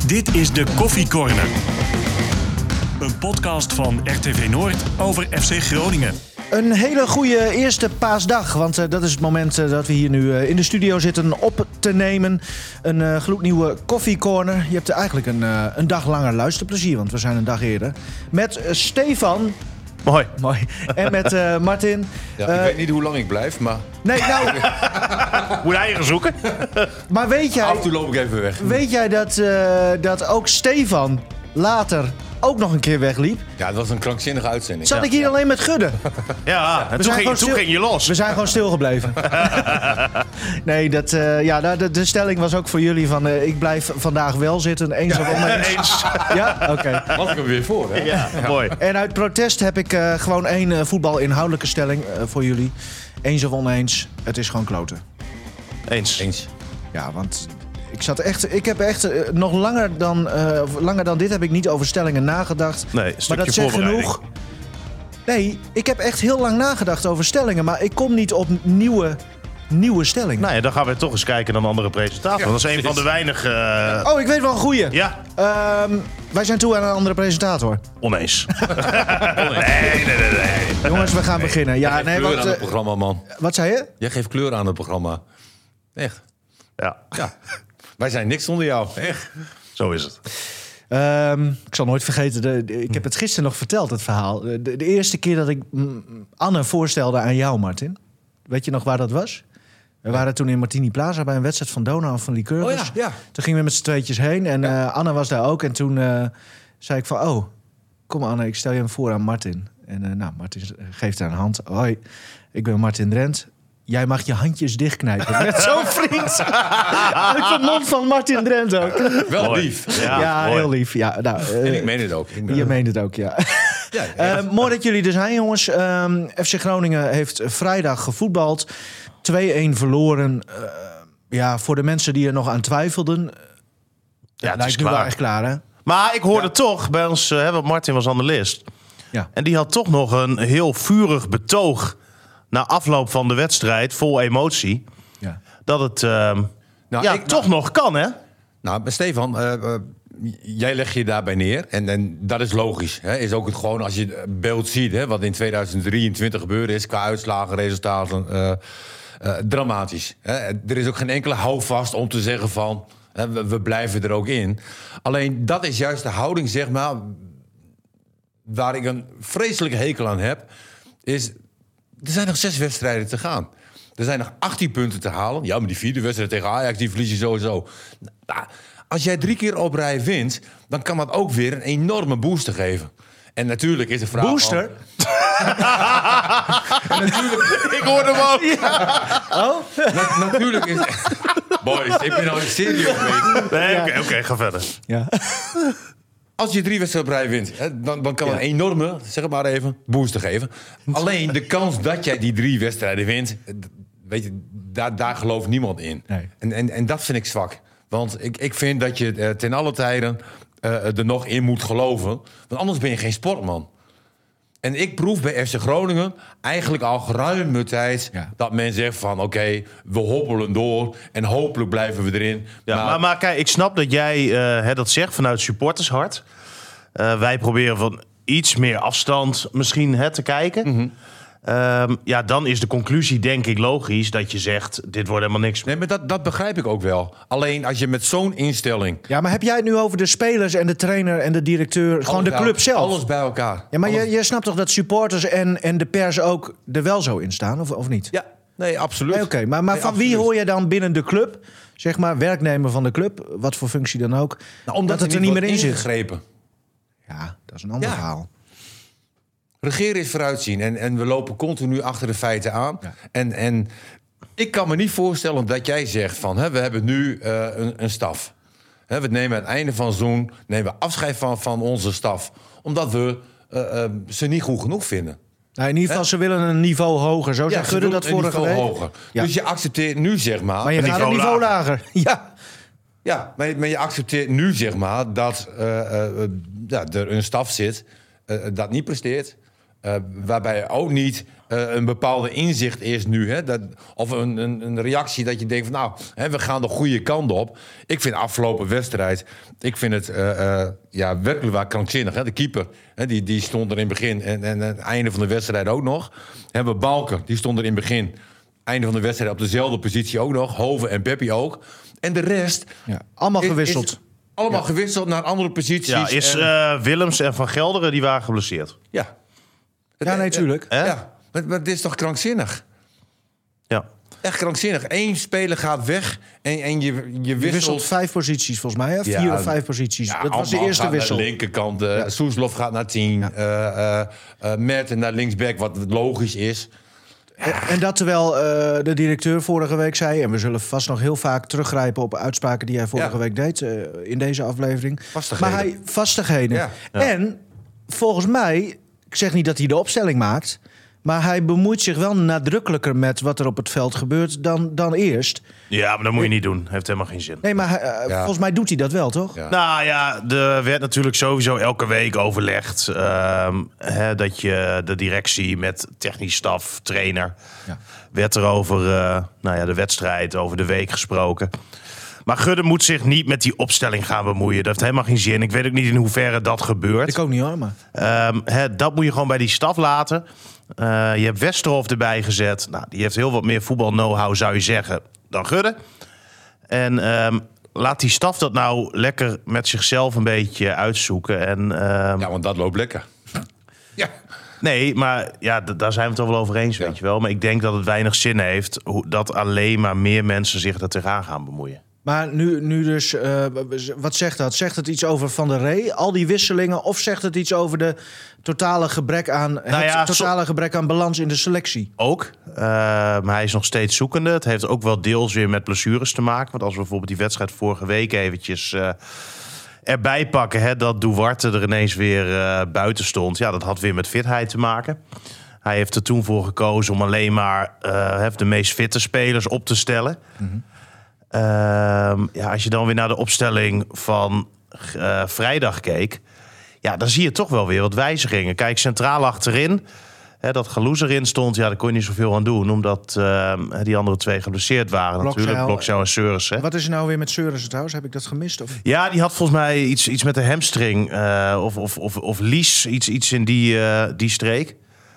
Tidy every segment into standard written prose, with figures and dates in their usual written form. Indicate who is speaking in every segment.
Speaker 1: Dit is de Koffie Corner. Een podcast van RTV Noord over FC Groningen.
Speaker 2: Een hele goede eerste paasdag, want dat is het moment dat we hier nu in de studio zitten op te nemen. Een gloednieuwe koffiecorner. Je hebt eigenlijk een dag langer luisterplezier, want we zijn een dag eerder. Met Stefan.
Speaker 3: Mooi.
Speaker 2: En met Martin.
Speaker 4: Ja, ik weet niet hoe lang ik blijf, maar...
Speaker 2: Nee, nou...
Speaker 3: Moet hij gaan zoeken?
Speaker 2: Maar weet jij...
Speaker 4: Af en toe loop ik even weg.
Speaker 2: Weet jij dat ook Stefan later ook nog een keer wegliep?
Speaker 4: Ja, het was een krankzinnige uitzending.
Speaker 2: Zat ik hier alleen met Gudde?
Speaker 3: Ja, en toen ging je los.
Speaker 2: We zijn gewoon stilgebleven. Nee, de stelling was ook voor jullie van... ik blijf vandaag wel zitten, eens of oneens. Ja? Oké.
Speaker 4: Was ik er weer voor, hè?
Speaker 3: Ja, mooi.
Speaker 2: En uit protest heb ik gewoon één voetbalinhoudelijke stelling voor jullie. Eens of oneens, het is gewoon kloten.
Speaker 3: Eens.
Speaker 2: Ja, want... Ik heb echt nog langer dan dit heb ik niet over stellingen nagedacht.
Speaker 3: Nee,
Speaker 2: maar dat zegt genoeg. Nee, ik heb echt heel lang nagedacht over stellingen, maar ik kom niet op nieuwe stellingen.
Speaker 3: Nou ja, dan gaan we toch eens kijken naar een andere presentator.
Speaker 4: Ja,
Speaker 3: dat is een van de weinige...
Speaker 2: Oh, ik weet wel een goeie.
Speaker 3: Ja.
Speaker 2: Wij zijn toe aan een andere presentator.
Speaker 3: Oneens. Nee.
Speaker 2: Jongens, we gaan beginnen. Ja,
Speaker 4: Jij geeft kleur aan het programma, man.
Speaker 2: Wat zei je?
Speaker 4: Jij geeft kleur aan het programma. Echt.
Speaker 3: Ja,
Speaker 4: Wij zijn niks zonder jou. Echt.
Speaker 3: zo is het.
Speaker 2: Ik zal nooit vergeten, ik heb het gisteren nog verteld, het verhaal. De eerste keer dat ik Anne voorstelde aan jou, Martin. Weet je nog waar dat was? We waren toen in Martini Plaza bij een wedstrijd van Donau of van Lycurgus.
Speaker 4: Oh ja.
Speaker 2: Toen gingen we met z'n tweetjes heen en Anne was daar ook. En toen zei ik van, kom Anne, ik stel je hem voor aan Martin. En Martin geeft haar een hand. Hoi, ik ben Martin Drent. Jij mag je handjes dichtknijpen. Met zo'n vriend. Uit de mond van Martin Drent ook.
Speaker 4: Wel
Speaker 3: Mooi.
Speaker 4: lief.
Speaker 2: Ja,
Speaker 3: mooi.
Speaker 2: heel lief. Ja, nou,
Speaker 4: En ik meen het ook.
Speaker 2: je meent het ook, ja.
Speaker 4: Ja,
Speaker 2: Mooi dat jullie er zijn, jongens. FC Groningen heeft vrijdag gevoetbald. 2-1 verloren. Voor de mensen die er nog aan twijfelden.
Speaker 3: Ja, het
Speaker 2: lijkt
Speaker 3: is
Speaker 2: nu wel
Speaker 3: klaar.
Speaker 2: echt klaar, hè?
Speaker 3: Maar ik hoorde toch bij ons, want Martin was analist.
Speaker 2: Ja.
Speaker 3: En die had toch nog een heel vurig betoog na afloop van de wedstrijd, vol emotie.
Speaker 2: Ja.
Speaker 3: Dat het toch nog kan, hè?
Speaker 4: Nou, Stefan, jij legt je daarbij neer. En dat is logisch. Hè? Is ook het gewoon als je het beeld ziet, hè, wat in 2023 gebeurd is qua uitslagen, resultaten, dramatisch. Hè? Er is ook geen enkele houvast om te zeggen van we blijven er ook in. Alleen dat is juist de houding, zeg maar, waar ik een vreselijke hekel aan heb, is er zijn nog 6 wedstrijden te gaan. Er zijn nog 18 punten te halen. Ja, maar die 4e wedstrijd tegen Ajax, die verlies je sowieso. Nou, als jij 3 keer op rij wint, dan kan dat ook weer een enorme booster geven. En natuurlijk is de vraag...
Speaker 2: Booster?
Speaker 3: Ik hoorde hem ook.
Speaker 4: Natuurlijk is... Boys, ik ben al serieus geweest.
Speaker 3: Nee, oké, ga verder.
Speaker 2: Ja.
Speaker 4: Als je 3 wedstrijden op rij wint, hè, dan kan een enorme, zeg het maar even, booster geven. Alleen de kans dat jij die 3 wedstrijden wint, weet je, daar gelooft niemand in.
Speaker 2: Nee.
Speaker 4: En dat vind ik zwak. Want ik vind dat je ten alle tijden er nog in moet geloven. Want anders ben je geen sportman. En ik proef bij FC Groningen eigenlijk al geruime tijd dat men zegt van oké, we hobbelen door en hopelijk blijven we erin.
Speaker 3: Ja, maar kijk, ik snap dat jij dat zegt vanuit supportershart. Wij proberen van iets meer afstand misschien te kijken.
Speaker 4: Mm-hmm.
Speaker 3: Dan is de conclusie denk ik logisch dat je zegt, dit wordt helemaal niks meer.
Speaker 4: Nee, maar dat begrijp ik ook wel. Alleen als je met zo'n instelling...
Speaker 2: Ja, maar heb jij het nu over de spelers en de trainer en de directeur, gewoon de club zelf?
Speaker 4: Alles bij elkaar.
Speaker 2: Ja, maar je snapt toch dat supporters en de pers ook er wel zo in staan, of niet?
Speaker 4: Ja, nee, absoluut.
Speaker 2: Nee, Oké, maar van wie hoor je dan binnen de club, zeg maar, werknemer van de club, wat voor functie dan ook,
Speaker 4: Omdat
Speaker 2: dat het er niet meer in zit?
Speaker 4: ingegrepen.
Speaker 2: Ja, dat is een ander verhaal.
Speaker 4: Regeren is vooruitzien en we lopen continu achter de feiten aan.
Speaker 2: Ja.
Speaker 4: En ik kan me niet voorstellen dat jij zegt van we hebben nu een staf. We nemen aan het einde van het seizoen nemen we afscheid van onze staf. Omdat we ze niet goed genoeg vinden.
Speaker 2: Nou, in ieder geval, ze willen een niveau hoger. Zo zei Gudde dat vorige week.
Speaker 4: Hoger.
Speaker 2: Ja.
Speaker 4: Dus je accepteert nu, zeg maar...
Speaker 2: Maar je gaat een niveau lager. Ja.
Speaker 4: Ja, maar je accepteert nu, zeg maar, dat er een staf zit dat niet presteert. Waarbij ook niet een bepaalde inzicht is nu. Hè, of een reactie dat je denkt van we gaan de goede kant op. Ik vind de afgelopen wedstrijd, het werkelijk waar krankzinnig. Hè. De keeper, die stond er in het begin en het einde van de wedstrijd ook nog. Hebben we Balker, die stond er in het begin, einde van de wedstrijd op dezelfde positie ook nog. Hoven en Peppi ook. En de rest...
Speaker 2: Ja, allemaal gewisseld.
Speaker 4: Allemaal gewisseld naar andere posities.
Speaker 3: Ja, Willems en Van Gelderen die waren geblesseerd.
Speaker 4: Ja.
Speaker 2: Ja, nee, tuurlijk.
Speaker 4: Ja, maar dit is toch krankzinnig?
Speaker 3: Ja.
Speaker 4: Echt krankzinnig. 1 speler gaat weg en je wisselt
Speaker 2: 5 posities volgens mij. Hè? 4 of 5 posities.
Speaker 4: Ja,
Speaker 2: dat was de eerste wissel.
Speaker 4: Naar de linkerkant. Soeslof gaat naar 10. Merten naar linksback, wat logisch is.
Speaker 2: En dat terwijl de directeur vorige week zei... en we zullen vast nog heel vaak teruggrijpen op uitspraken... die hij vorige week deed in deze aflevering. Vastigheden. Ja. En volgens mij... ik zeg niet dat hij de opstelling maakt... maar hij bemoeit zich wel nadrukkelijker met wat er op het veld gebeurt dan eerst.
Speaker 3: Ja, maar dat moet je niet doen. Heeft helemaal geen zin.
Speaker 2: Nee, maar volgens mij doet hij dat wel, toch?
Speaker 3: Ja. Nou ja, er werd natuurlijk sowieso elke week overlegd... dat je de directie met technisch staf, trainer... werd er over de wedstrijd, over de week gesproken... Maar Gudde moet zich niet met die opstelling gaan bemoeien. Dat heeft helemaal geen zin. Ik weet ook niet in hoeverre dat gebeurt.
Speaker 2: Ik ook niet hoor, maar...
Speaker 3: dat moet je gewoon bij die staf laten. Je hebt Westerhof erbij gezet. Nou, die heeft heel wat meer voetbal-know-how, zou je zeggen, dan Gudde. En laat die staf dat nou lekker met zichzelf een beetje uitzoeken. En,
Speaker 4: ja, want dat loopt lekker. Ja.
Speaker 3: Nee, maar ja, daar zijn we het toch wel over eens, weet je wel. Maar ik denk dat het weinig zin heeft... dat alleen maar meer mensen zich er tegenaan gaan bemoeien.
Speaker 2: Maar nu dus, wat zegt dat? Zegt het iets over Van der Rey, al die wisselingen... of zegt het iets over de totale gebrek aan, gebrek aan balans in de selectie?
Speaker 3: Ook, maar hij is nog steeds zoekende. Het heeft ook wel deels weer met blessures te maken. Want als we bijvoorbeeld die wedstrijd vorige week eventjes erbij pakken... dat Duarte er ineens weer buiten stond. Ja, dat had weer met fitheid te maken. Hij heeft er toen voor gekozen om alleen maar de meest fitte spelers op te stellen... Mm-hmm. Als je dan weer naar de opstelling van vrijdag keek... ja, dan zie je toch wel weer wat wijzigingen. Kijk, centraal achterin, dat Galoes erin stond... ja, daar kon je niet zoveel aan doen... omdat die andere 2 geblesseerd waren natuurlijk. Blokzeil en Seurissen.
Speaker 2: Wat is er nou weer met Seurissen trouwens? Heb ik dat gemist? Of?
Speaker 3: Ja, die had volgens mij iets met de hamstring. Of lies, iets in die streek.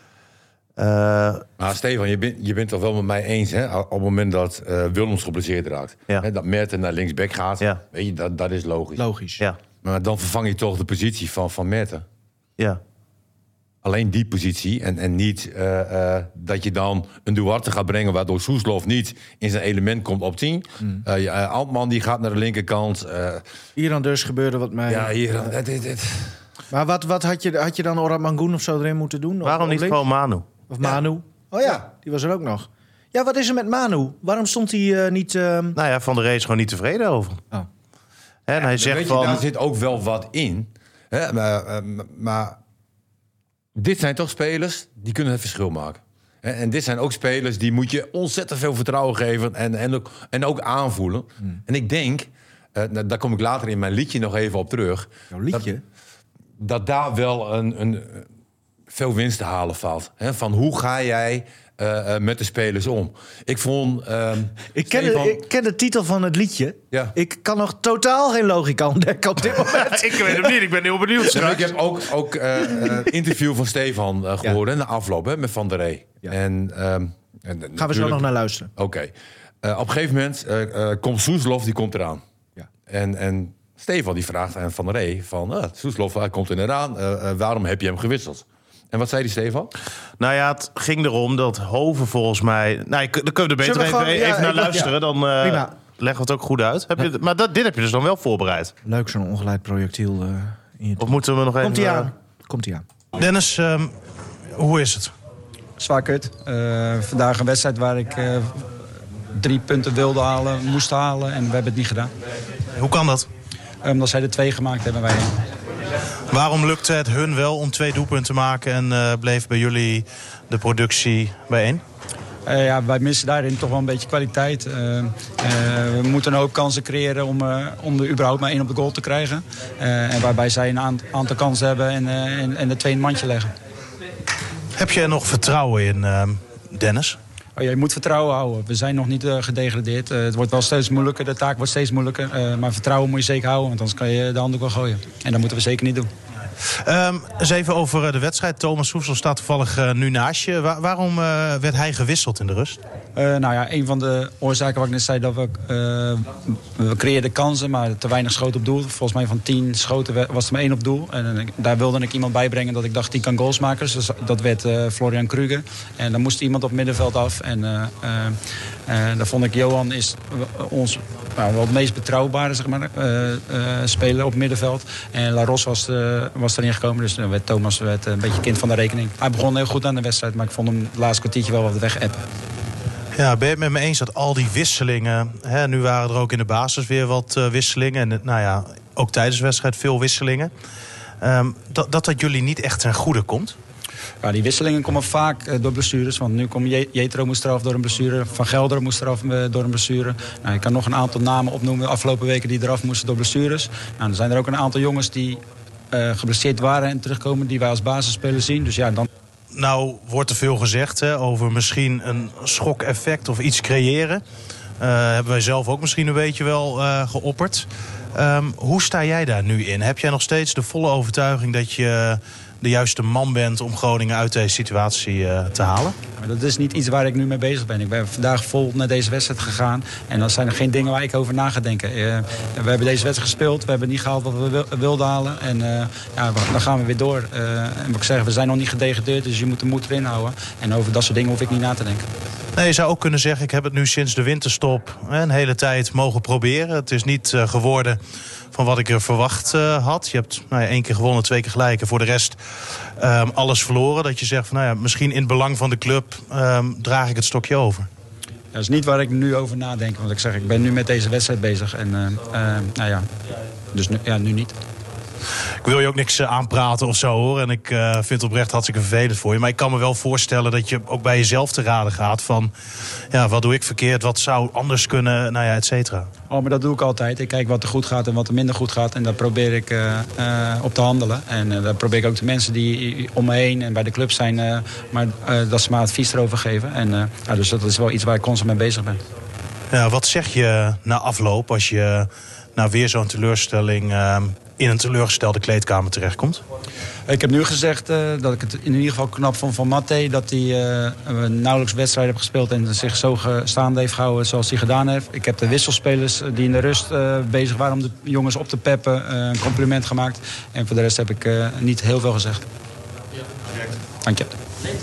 Speaker 4: Maar Stefan, je bent toch wel met mij eens, hè? Op het moment dat Willems geblesseerd raakt, hè, dat Merten naar linksback gaat, weet je, dat is logisch.
Speaker 2: Logisch.
Speaker 3: Ja.
Speaker 4: Maar dan vervang je toch de positie van Merten.
Speaker 3: Ja.
Speaker 4: Alleen die positie en niet dat je dan een Duarte gaat brengen... waardoor Soeslof niet in zijn element komt op 10. Altman die gaat naar de linkerkant.
Speaker 2: Hier aan dus gebeurde wat mij...
Speaker 4: Ja, hier...
Speaker 2: Maar wat had je dan Orad Mangoen of zo erin moeten doen?
Speaker 3: Waarom niet gewoon Manu?
Speaker 2: Of Manu? Oh ja, die was er ook nog. Ja, wat is er met Manu? Waarom stond hij niet...
Speaker 3: Nou ja, Van der Rey is gewoon niet tevreden over.
Speaker 2: Oh.
Speaker 3: En hij zegt van...
Speaker 4: Daar zit ook wel wat in. Hè? Maar dit zijn toch spelers die kunnen het verschil maken. En dit zijn ook spelers die moet je ontzettend veel vertrouwen geven... en ook aanvoelen. En ik denk, daar kom ik later in mijn liedje nog even op terug...
Speaker 2: Jouw liedje?
Speaker 4: Dat daar wel een veel winst te halen valt. Hè? Van hoe ga jij met de spelers om? Ik vond...
Speaker 2: Ik ken de titel van het liedje.
Speaker 4: Ja.
Speaker 2: Ik kan nog totaal geen logica ontdekken op dit moment.
Speaker 3: Ik weet hem niet, ik ben heel benieuwd.
Speaker 4: Ik heb ook interview van Stefan gehoord na afloop met Van der Rey.
Speaker 2: Ja.
Speaker 4: Gaan
Speaker 2: we zo nog naar luisteren.
Speaker 4: Oké. Op een gegeven moment komt Soeslof, die komt eraan.
Speaker 2: Ja.
Speaker 4: En Stefan die vraagt aan Van der Rey van... Soeslof, hij komt er net aan. Waarom heb je hem gewisseld? En wat zei die Stefan?
Speaker 3: Nou ja, het ging erom dat Hoven volgens mij... Nou, dan kunnen we er beter even naar luisteren. Dan leggen we het ook goed uit. Maar dit heb je dus dan wel voorbereid.
Speaker 2: Leuk, zo'n ongeleid projectiel in je...
Speaker 3: Of moeten we nog even...
Speaker 2: Komt-ie aan.
Speaker 5: Dennis, hoe is het?
Speaker 6: Zwaar kut. Vandaag een wedstrijd waar ik 3 punten wilde halen, moest halen. En we hebben het niet gedaan.
Speaker 5: Hoe kan dat?
Speaker 6: Omdat zij er 2 gemaakt hebben, wij 1.
Speaker 5: Waarom lukte het hun wel om 2 doelpunten te maken en bleef bij jullie de productie bij 1?
Speaker 6: Wij missen daarin toch wel een beetje kwaliteit. We moeten een hoop kansen creëren om er überhaupt maar 1 op de goal te krijgen. En waarbij zij een aantal kansen hebben en de 2 in het mandje leggen.
Speaker 5: Heb je er nog vertrouwen in, Dennis?
Speaker 6: Oh, je moet vertrouwen houden. We zijn nog niet gedegradeerd. Het wordt wel steeds moeilijker. De taak wordt steeds moeilijker. Maar vertrouwen moet je zeker houden. Want anders kan je de handdoek wel gooien. En dat moeten we zeker niet doen.
Speaker 5: Eens even over de wedstrijd. Thomas Soeslof staat toevallig nu naast je. Waarom werd hij gewisseld in de rust?
Speaker 6: Een van de oorzaken wat ik net zei... dat we creëerden kansen, maar te weinig schoten op doel. Volgens mij van 10 schoten was er maar 1 op doel. En daar wilde ik iemand bij brengen dat ik dacht... die kan goals maken. Dus dat werd Florian Kruger. En dan moest iemand op het middenveld af. En daar vond ik Johan is ons wel het meest betrouwbare speler op het middenveld. En La Ros was erin gekomen. Dus Thomas werd een beetje kind van de rekening. Hij begon heel goed aan de wedstrijd, maar ik vond hem het laatste kwartiertje wel wat weg-appen.
Speaker 5: Ja, ben je het met me eens dat al die wisselingen... nu waren er ook in de basis weer wat wisselingen. En ook tijdens de wedstrijd veel wisselingen. Dat jullie niet echt ten goede komt?
Speaker 6: Ja, die wisselingen komen vaak door blessures. Want nu komt Jetro moest eraf door een blessure. Van Gelder moest eraf door een blessure. Ik kan nog een aantal namen opnoemen de afgelopen weken die eraf moesten door blessures. Dan zijn er ook een aantal jongens die geblesseerd waren en terugkomen... die wij als basisspeler zien. Dus ja, dan...
Speaker 5: Nou wordt er veel gezegd over misschien een schokeffect of iets creëren. Hebben wij zelf ook misschien een beetje wel geopperd. Hoe sta jij daar nu in? Heb jij nog steeds de volle overtuiging dat je de juiste man bent om Groningen uit deze situatie te halen?
Speaker 6: Maar dat is niet iets waar ik nu mee bezig ben. Ik ben vandaag vol naar deze wedstrijd gegaan. En dan zijn er geen dingen waar ik over na ga denken. We hebben deze wedstrijd gespeeld. We hebben niet gehaald wat we wilden halen. En dan gaan we weer door. En wat ik zeg, we zijn nog niet gedegradeerd. Dus je moet de moed erin houden. En over dat soort dingen hoef ik niet na te denken.
Speaker 5: Nee, je zou ook kunnen zeggen, ik heb het nu sinds de winterstop een hele tijd mogen proberen. Het is niet geworden van wat ik er verwacht had. Je hebt 1 keer gewonnen, 2 keer gelijk. En voor de rest alles verloren. Dat je zegt, van, misschien in het belang van de club draag ik het stokje over.
Speaker 6: Dat is niet waar ik nu over nadenk. Want ik ben nu met deze wedstrijd bezig. En dus nu niet.
Speaker 5: Ik wil je ook niks aanpraten of zo, hoor. En ik vind het oprecht hartstikke vervelend voor je. Maar ik kan me wel voorstellen dat je ook bij jezelf te raden gaat van... wat doe ik verkeerd, wat zou anders kunnen, et cetera.
Speaker 6: Oh, maar dat doe ik altijd. Ik kijk wat er goed gaat en wat er minder goed gaat. En daar probeer ik op te handelen. En daar probeer ik ook de mensen die om me heen en bij de club zijn... dat ze maar advies erover geven. En, dus dat is wel iets waar ik constant mee bezig ben.
Speaker 5: Ja, wat zeg je na afloop als je weer zo'n teleurstelling... in een teleurgestelde kleedkamer terechtkomt?
Speaker 6: Ik heb nu gezegd dat ik het in ieder geval knap vond van Matte... dat hij nauwelijks wedstrijd heeft gespeeld... en zich zo staande heeft gehouden zoals hij gedaan heeft. Ik heb de wisselspelers die in de rust bezig waren... om de jongens op te peppen, een compliment gemaakt. En voor de rest heb ik niet heel veel gezegd. Dank je.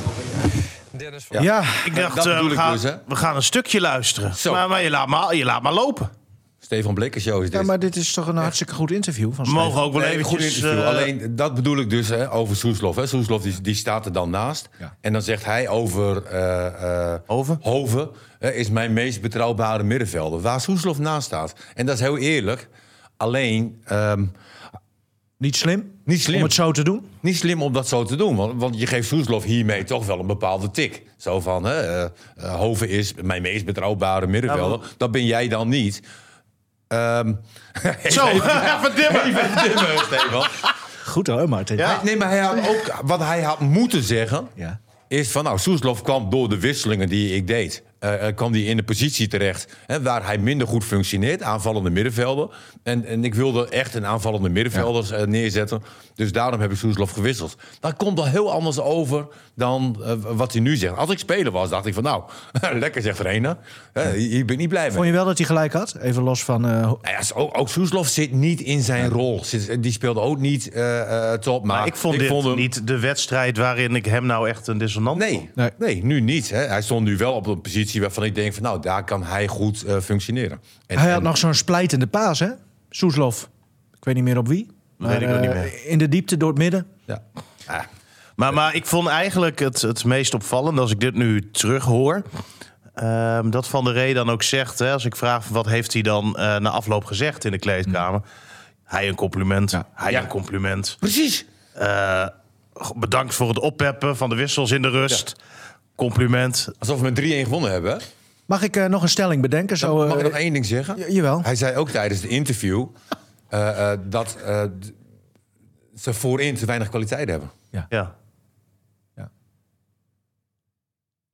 Speaker 2: Ja,
Speaker 3: Ik dacht, we gaan een stukje luisteren. Maar je laat maar lopen.
Speaker 4: Stefan Blikker show is dit.
Speaker 2: Ja, maar dit is toch een hartstikke goed interview van
Speaker 3: We mogen
Speaker 2: Stefan.
Speaker 3: ook wel even
Speaker 4: Een goed interview. Alleen, dat bedoel ik dus over Soeslof. Soeslof die staat er dan naast.
Speaker 2: Ja.
Speaker 4: En dan zegt hij over Hoven is mijn meest betrouwbare middenvelder. Waar Soeslof naast staat. En dat is heel eerlijk. Alleen...
Speaker 2: Niet slim?
Speaker 4: Niet slim.
Speaker 2: Om het zo te doen?
Speaker 4: Niet slim om dat zo te doen. Want je geeft Soeslof hiermee toch wel een bepaalde tik. Zo van, Hoven is mijn meest betrouwbare middenvelder. Dat ben jij dan niet.
Speaker 3: Zo, even dimmen,
Speaker 4: Stefan.
Speaker 2: Goed hoor, Martin.
Speaker 3: Ja.
Speaker 4: Maar hij had ook, wat hij had moeten zeggen...
Speaker 2: Ja.
Speaker 4: is van, Soeslof kwam door de wisselingen die ik deed... kwam hij in de positie terecht waar hij minder goed functioneert. Aanvallende middenvelder. En ik wilde echt een aanvallende middenvelder neerzetten. Dus daarom heb ik Soeslof gewisseld. Dat komt er heel anders over dan wat hij nu zegt. Als ik speler was, dacht ik van lekker zegt trainer. Hier ben ik niet blij mee.
Speaker 2: Vond je wel dat hij gelijk had? Even los van...
Speaker 4: Ook Soeslof zit niet in zijn rol. Die speelde ook niet top. Maar
Speaker 3: ik vond hem niet de wedstrijd waarin ik hem nou echt een dissonant vond.
Speaker 4: Nee, nu niet. Hè. Hij stond nu wel op een positie waarvan ik denk van daar kan hij goed functioneren.
Speaker 2: Hij had nog zo'n splijtende paas, hè? Soeslof. Ik weet niet meer op wie. Maar,
Speaker 3: weet ik ook niet meer.
Speaker 2: In de diepte door het midden.
Speaker 4: Ja.
Speaker 3: Maar ik vond eigenlijk het meest opvallend, als ik dit nu terug hoor... dat Van der Rey dan ook zegt... als ik vraag wat heeft hij dan na afloop gezegd in de kleedkamer... Hij een compliment, een compliment.
Speaker 4: Precies.
Speaker 3: Bedankt voor het oppeppen van de wissels in de rust. Ja. Compliment.
Speaker 4: Alsof we met 3-1 gewonnen hebben, hè?
Speaker 2: Mag ik nog een stelling bedenken? Zo,
Speaker 4: mag ik nog één ding zeggen?
Speaker 2: Jawel.
Speaker 4: Hij zei ook tijdens het interview... dat ze voorin te weinig kwaliteit hebben.
Speaker 3: Ja.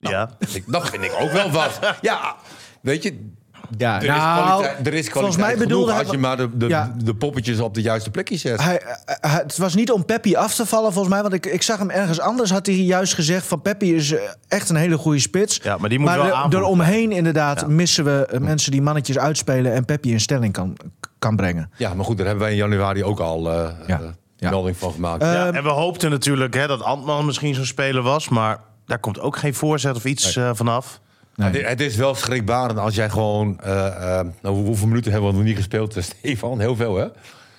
Speaker 3: Ja.
Speaker 4: Dat vind ik ook wel wat. Ja, weet je...
Speaker 2: Ja,
Speaker 4: Er is kwaliteit
Speaker 2: volgens mij bedoelde
Speaker 4: genoeg
Speaker 2: hij...
Speaker 4: als je maar
Speaker 2: Ja.
Speaker 4: de poppetjes op de juiste plekjes zet.
Speaker 2: Het was niet om Peppi af te vallen, volgens mij. Want ik zag hem ergens anders, had hij juist gezegd... van Peppi is echt een hele goede spits.
Speaker 3: Ja, maar die moet wel aanvoelen.
Speaker 2: Eromheen inderdaad missen we mensen die mannetjes uitspelen... en Peppi in stelling kan brengen.
Speaker 4: Ja, maar goed, daar hebben wij in januari ook al melding van gemaakt.
Speaker 3: Ja, en we hoopten natuurlijk dat Antman misschien zo'n speler was. Maar daar komt ook geen voorzet of iets vanaf.
Speaker 2: Nee.
Speaker 4: Het is wel schrikbarend als jij gewoon... hoeveel minuten hebben we nog niet gespeeld, Stefan? Heel veel, hè?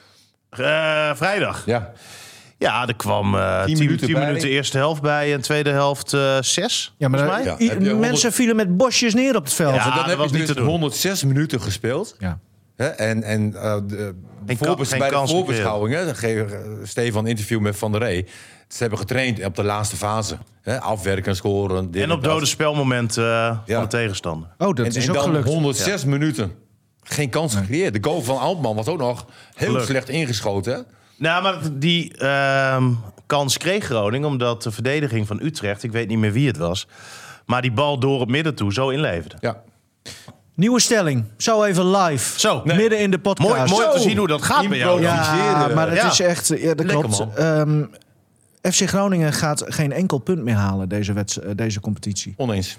Speaker 3: Vrijdag.
Speaker 4: Ja.
Speaker 3: Ja, er kwam 10 minuten eerste helft bij en tweede helft 6.
Speaker 2: Ja, maar
Speaker 3: volgens mij.
Speaker 4: Heb je 100
Speaker 2: mensen vielen met bosjes neer op het veld.
Speaker 3: Ja,
Speaker 4: dan
Speaker 3: dat
Speaker 4: heb
Speaker 3: was
Speaker 4: je
Speaker 3: niet
Speaker 4: dus
Speaker 3: te doen.
Speaker 4: 106 minuten gespeeld.
Speaker 2: Ja.
Speaker 4: Hè? En
Speaker 3: Geen
Speaker 4: bij de
Speaker 3: kans
Speaker 4: voorbeschouwing, hè, dan geeft Stefan een interview met Van der Rey. Ze hebben getraind op de laatste fase. Hè? Afwerken, scoren.
Speaker 3: En op dode spelmomenten van de tegenstander.
Speaker 2: Oh, dat is
Speaker 4: en
Speaker 2: ook
Speaker 4: dan
Speaker 2: gelukt.
Speaker 4: 106 minuten. Geen kans gecreëerd. De goal van Altman was ook nog heel
Speaker 3: Geluk.
Speaker 4: slecht ingeschoten. Hè?
Speaker 3: Nou, maar die kans kreeg Groningen omdat de verdediging van Utrecht, ik weet niet meer wie het was, maar die bal door op midden toe zo inleverde.
Speaker 4: Ja.
Speaker 2: Nieuwe stelling. Zo even live.
Speaker 3: Zo. Nee.
Speaker 2: Midden in de podcast.
Speaker 3: Mooi om te zien hoe dat gaat bij jou.
Speaker 2: Ja, maar het
Speaker 3: Ja.
Speaker 2: is echt... Ja, dat
Speaker 4: Lekker,
Speaker 2: klopt. FC Groningen gaat geen enkel punt meer halen deze competitie.
Speaker 4: Oneens.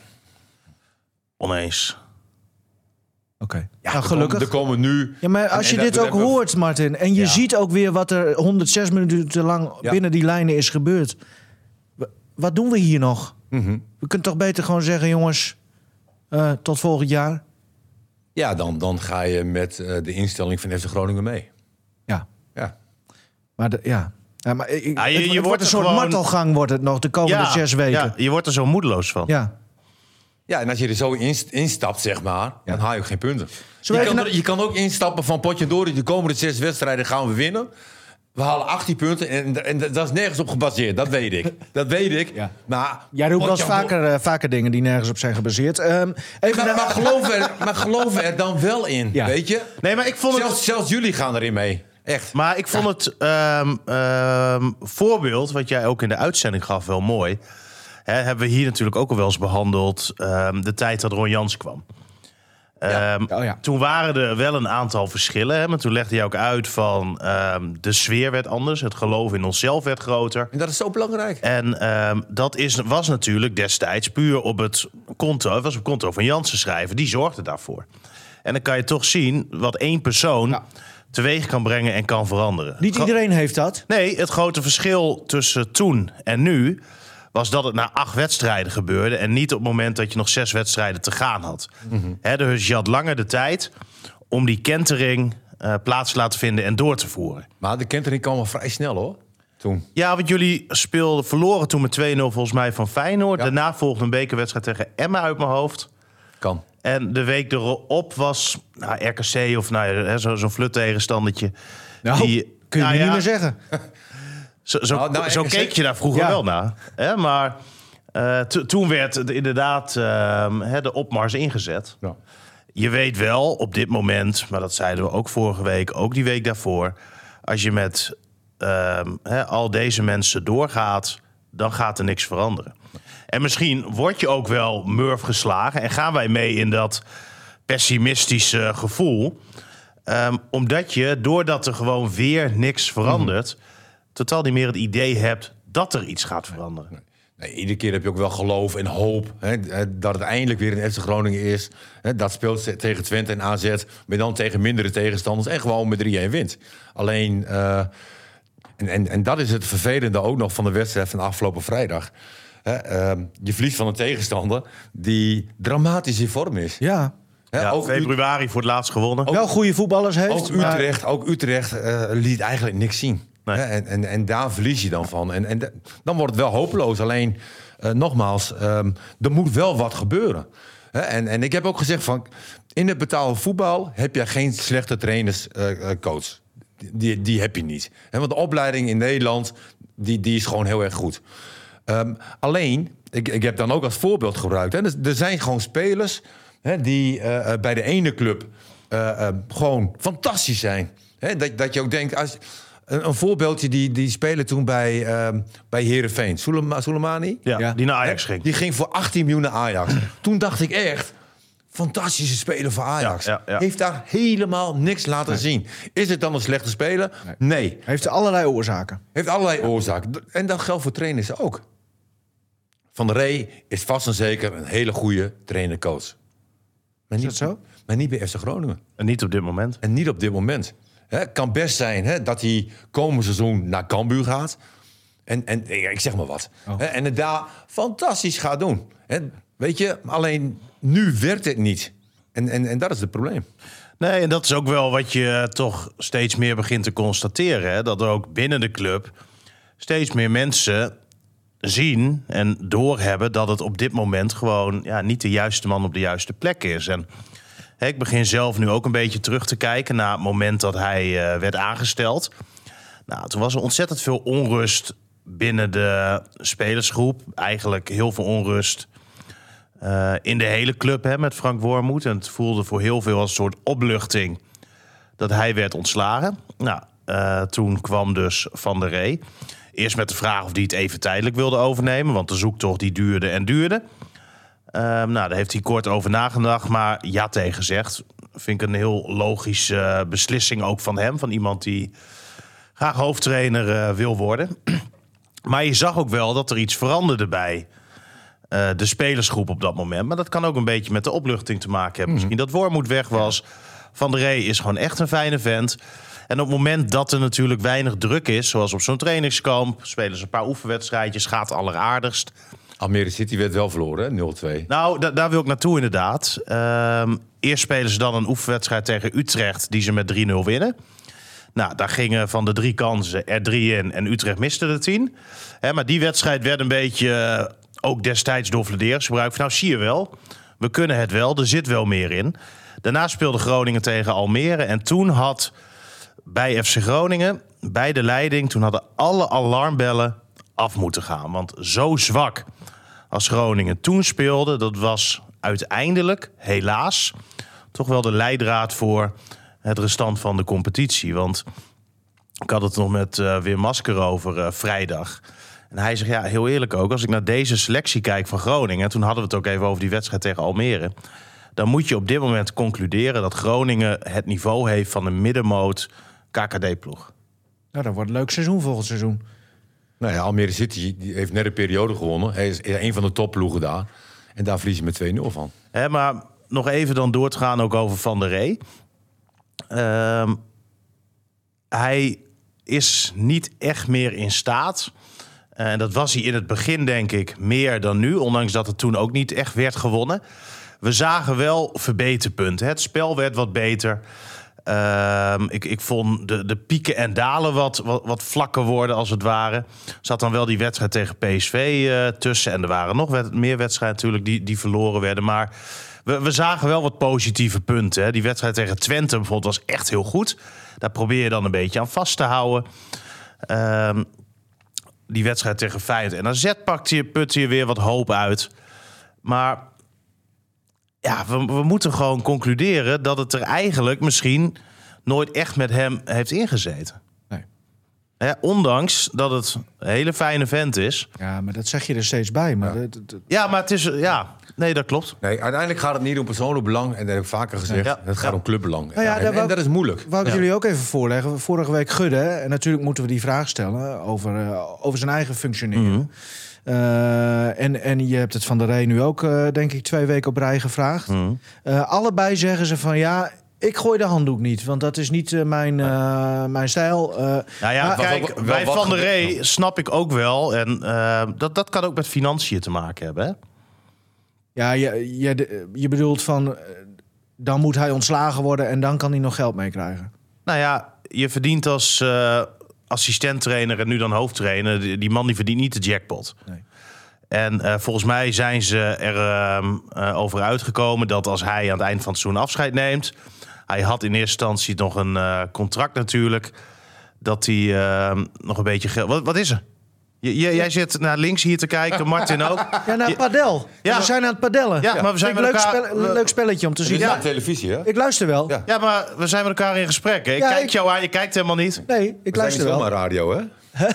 Speaker 3: Oneens.
Speaker 2: Oké.
Speaker 4: Ja,
Speaker 2: Nou, gelukkig.
Speaker 4: Er komen nu...
Speaker 2: Ja, maar als je
Speaker 4: en
Speaker 2: dit
Speaker 4: dat
Speaker 2: ook
Speaker 4: hebben we-
Speaker 2: hoort, Martin... en je
Speaker 4: Ja.
Speaker 2: ziet ook weer wat er 106 minuten lang
Speaker 4: Ja.
Speaker 2: binnen die lijnen is gebeurd... Wat doen we hier nog?
Speaker 4: Mhm.
Speaker 2: We kunnen toch beter gewoon zeggen, jongens... tot volgend jaar?
Speaker 4: Ja, dan ga je met de instelling van FC Groningen mee.
Speaker 2: Ja.
Speaker 4: Ja.
Speaker 2: Maar maar
Speaker 3: je
Speaker 2: het
Speaker 3: wordt
Speaker 2: wordt een
Speaker 3: er
Speaker 2: soort
Speaker 3: gewoon-
Speaker 2: martelgang wordt het nog de komende 6 weken.
Speaker 3: Ja, je wordt er zo moedeloos van.
Speaker 2: Ja.
Speaker 4: Ja, en als je er zo instapt, zeg maar, dan haal je ook geen punten.
Speaker 2: Zullen we even
Speaker 4: Je kan ook instappen van potje door. De komende 6 wedstrijden gaan we winnen. We halen 18 punten en dat is nergens op gebaseerd. Dat weet ik. Dat weet ik.
Speaker 2: Ja.
Speaker 4: Maar,
Speaker 2: Jij roept wel eens
Speaker 4: Potje-
Speaker 2: vaker dingen die nergens op zijn gebaseerd. Even
Speaker 4: Maar geloven er dan wel in,
Speaker 2: Ja.
Speaker 4: weet je?
Speaker 3: Nee, maar ik vond het...
Speaker 4: Zelfs jullie gaan erin mee. Echt.
Speaker 3: Maar ik vond het voorbeeld, wat jij ook in de uitzending gaf, wel mooi. Hebben we hier natuurlijk ook al wel eens behandeld. De tijd dat Ron Jans kwam.
Speaker 2: ja.
Speaker 3: Toen waren er wel een aantal verschillen. Hè, maar toen legde je ook uit van de sfeer werd anders. Het geloof in onszelf werd groter.
Speaker 4: En dat is zo belangrijk.
Speaker 3: En dat was natuurlijk destijds puur op het konto. Het was op het konto van Jansen schrijven. Die zorgde daarvoor. En dan kan je toch zien wat één persoon teweeg kan brengen en kan veranderen.
Speaker 2: Niet iedereen heeft dat.
Speaker 3: Nee, het grote verschil tussen toen en nu was dat het na 8 wedstrijden gebeurde en niet op het moment dat je nog 6 wedstrijden te gaan had. Dus je had langer de tijd om die kentering plaats te laten vinden en door te voeren.
Speaker 4: Maar de kentering kwam wel vrij snel, hoor. Toen.
Speaker 3: Ja, want jullie verloren toen met 2-0 volgens mij van Feyenoord.
Speaker 4: Ja.
Speaker 3: Daarna volgde een bekerwedstrijd tegen Emma uit mijn hoofd.
Speaker 4: Kan.
Speaker 3: En de week erop was RKC of zo'n flut tegenstandertje.
Speaker 2: Kun je niet meer zeggen.
Speaker 3: Zo
Speaker 4: RKC
Speaker 3: keek je daar vroeger
Speaker 2: Ja.
Speaker 3: wel naar. Hè? Maar toen werd inderdaad de opmars ingezet.
Speaker 4: Ja.
Speaker 3: Je weet wel op dit moment, maar dat zeiden we ook vorige week, ook die week daarvoor. Als je met al deze mensen doorgaat, dan gaat er niks veranderen. En misschien word je ook wel murf geslagen en gaan wij mee in dat pessimistische gevoel. Omdat je, doordat er gewoon weer niks verandert, totaal niet meer het idee hebt dat er iets gaat veranderen.
Speaker 4: Nee, iedere keer heb je ook wel geloof en hoop dat het eindelijk weer een FC Groningen is. Dat speelt tegen Twente en AZ, maar dan tegen mindere tegenstanders en gewoon met 3-1 wint. Alleen, en dat is het vervelende ook nog van de wedstrijd van afgelopen vrijdag. Je verliest van een tegenstander die dramatisch in vorm is.
Speaker 2: Ja.
Speaker 4: Ook
Speaker 3: Februari voor het laatst gewonnen.
Speaker 2: Wel goede voetballers heeft.
Speaker 4: Ook Utrecht liet eigenlijk niks zien.
Speaker 3: Nee.
Speaker 4: En daar verlies je dan van. En dan wordt het wel hopeloos. Alleen, nogmaals, er moet wel wat gebeuren. En ik heb ook gezegd van, in het betaalde voetbal heb je geen slechte trainerscoach. Die heb je niet. Want de opleiding in Nederland, die is gewoon heel erg goed. Alleen, ik heb dan ook als voorbeeld gebruikt. Er zijn gewoon spelers die bij de ene club gewoon fantastisch zijn. Dat je ook denkt, Een voorbeeldje, die spelen toen bij Heerenveen. Soleimani?
Speaker 3: Ja, die naar Ajax ging.
Speaker 4: Die ging voor 18 miljoen naar Ajax. Toen dacht ik echt, fantastische speler voor Ajax.
Speaker 3: Ja.
Speaker 4: Heeft daar helemaal niks laten zien. Is het dan een slechte speler? Nee.
Speaker 2: Heeft allerlei oorzaken.
Speaker 4: Heeft allerlei oorzaken. En dat geldt voor trainers ook. Van der Rey is vast en zeker een hele goede trainer-coach.
Speaker 2: Is dat zo?
Speaker 4: Maar niet bij FC Groningen.
Speaker 3: En niet op dit moment.
Speaker 4: En niet op dit moment. Het kan best zijn dat hij komend seizoen naar Cambuur gaat. En ik zeg maar wat. En het daar fantastisch gaat doen. Weet je, alleen nu werkt het niet. En dat is het probleem.
Speaker 3: Nee, en dat is ook wel wat je toch steeds meer begint te constateren. Hè? Dat er ook binnen de club steeds meer mensen zien en doorhebben dat het op dit moment gewoon niet de juiste man op de juiste plek is. En ik begin zelf nu ook een beetje terug te kijken naar het moment dat hij werd aangesteld. Nou, toen was er ontzettend veel onrust binnen de spelersgroep. Eigenlijk heel veel onrust in de hele club met Frank Wormoed. En het voelde voor heel veel als een soort opluchting dat hij werd ontslagen. Nou, toen kwam dus Van der Rey. Eerst met de vraag of hij het even tijdelijk wilde overnemen. Want de zoektocht die duurde en duurde. Daar heeft hij kort over nagedacht, maar ja tegen gezegd. Vind ik een heel logische beslissing ook van hem. Van iemand die graag hoofdtrainer wil worden. Maar je zag ook wel dat er iets veranderde bij de spelersgroep op dat moment. Maar dat kan ook een beetje met de opluchting te maken hebben. Misschien dat Wormoed weg was. Van der Rey is gewoon echt een fijne vent. En op het moment dat er natuurlijk weinig druk is, zoals op zo'n trainingskamp, spelen ze een paar oefenwedstrijdjes, gaat alleraardigst.
Speaker 4: Almere City werd wel verloren, 0-2.
Speaker 3: Nou, daar wil ik naartoe inderdaad. Eerst spelen ze dan een oefenwedstrijd tegen Utrecht, die ze met 3-0 winnen. Nou, daar gingen van de 3 kansen er 3 in en Utrecht miste de 10. Maar die wedstrijd werd een beetje ook destijds door Vladeris gebruikt. Nou, zie je wel, we kunnen het wel, er zit wel meer in. Daarna speelde Groningen tegen Almere en toen had bij FC Groningen, bij de leiding, toen hadden alle alarmbellen af moeten gaan. Want zo zwak als Groningen toen speelde, dat was uiteindelijk, helaas, toch wel de leidraad voor het restant van de competitie. Want ik had het nog met Wim Masker over vrijdag. En hij zegt, heel eerlijk ook, als ik naar deze selectie kijk van Groningen, toen hadden we het ook even over die wedstrijd tegen Almere, dan moet je op dit moment concluderen dat Groningen het niveau heeft van een middenmoot KKD-ploeg.
Speaker 2: Nou, dat wordt een leuk seizoen volgend seizoen.
Speaker 4: Nou ja, Almere City die heeft net een periode gewonnen. Hij is een van de topploegen daar. En daar verliezen met 2-0 van.
Speaker 3: Maar nog even dan door te gaan ook over Van der Rey. Hij is niet echt meer in staat. En dat was hij in het begin, denk ik, meer dan nu. Ondanks dat het toen ook niet echt werd gewonnen. We zagen wel verbeterpunten. Het spel werd wat beter. Ik vond de pieken en dalen wat vlakker worden, als het ware. Er zat dan wel die wedstrijd tegen PSV tussen. En er waren nog meer wedstrijden natuurlijk die verloren werden. Maar we zagen wel wat positieve punten. Hè. Die wedstrijd tegen Twente bijvoorbeeld was echt heel goed. Daar probeer je dan een beetje aan vast te houden. Die wedstrijd tegen Feyenoord en AZ putte je weer wat hoop uit. Maar ja, we moeten gewoon concluderen dat het er eigenlijk misschien nooit echt met hem heeft ingezeten. Nee. Ondanks dat het een hele fijne vent is.
Speaker 2: Ja, maar dat zeg je er steeds bij. Maar
Speaker 3: ja, maar het is... Nee, dat klopt.
Speaker 4: Nee, uiteindelijk gaat het niet om persoonlijk belang. En dat heb ik vaker gezegd. Ja. Het gaat om clubbelang.
Speaker 2: Nou ja,
Speaker 4: en dat is moeilijk.
Speaker 2: Wou ik jullie ook even voorleggen. Vorige week Gudde. En natuurlijk moeten we die vraag stellen over zijn eigen functioneren.
Speaker 3: Mm-hmm.
Speaker 2: En je hebt het Van der Rey nu ook, denk ik, 2 weken op rij gevraagd.
Speaker 3: Mm-hmm.
Speaker 2: Allebei zeggen ze van ik gooi de handdoek niet, want dat is niet mijn stijl.
Speaker 3: Kijk, bij Van der Rey snap ik ook wel. En dat kan ook met financiën te maken hebben, hè?
Speaker 2: Ja, je bedoelt van, dan moet hij ontslagen worden en dan kan hij nog geld meekrijgen.
Speaker 3: Nou ja, je verdient als assistenttrainer en nu dan hoofdtrainer. Die man die verdient niet de jackpot.
Speaker 2: Nee.
Speaker 3: En volgens mij zijn ze er over uitgekomen dat als hij aan het eind van het seizoen afscheid neemt. Hij had in eerste instantie nog een contract natuurlijk. Dat hij nog een beetje geld... Wat is er? Jij zit naar links hier te kijken, Martin ook.
Speaker 2: Ja, naar padel.
Speaker 3: Ja.
Speaker 2: We zijn aan het padellen.
Speaker 3: Ja, maar we zijn
Speaker 2: Vind ik
Speaker 3: met elkaar...
Speaker 2: leuk spelletje om te
Speaker 4: Het
Speaker 2: zien.
Speaker 4: is
Speaker 2: Ja,
Speaker 4: op televisie, hè?
Speaker 2: ik luister wel.
Speaker 4: Ja.
Speaker 3: Ja, maar we zijn met elkaar in gesprek. Hè? Ik
Speaker 2: Ja,
Speaker 3: kijk
Speaker 2: ik-
Speaker 3: jou aan, je kijkt helemaal niet.
Speaker 2: Nee, ik
Speaker 4: We zijn
Speaker 2: luister
Speaker 4: niet
Speaker 2: wel.
Speaker 4: zomaar radio, hè?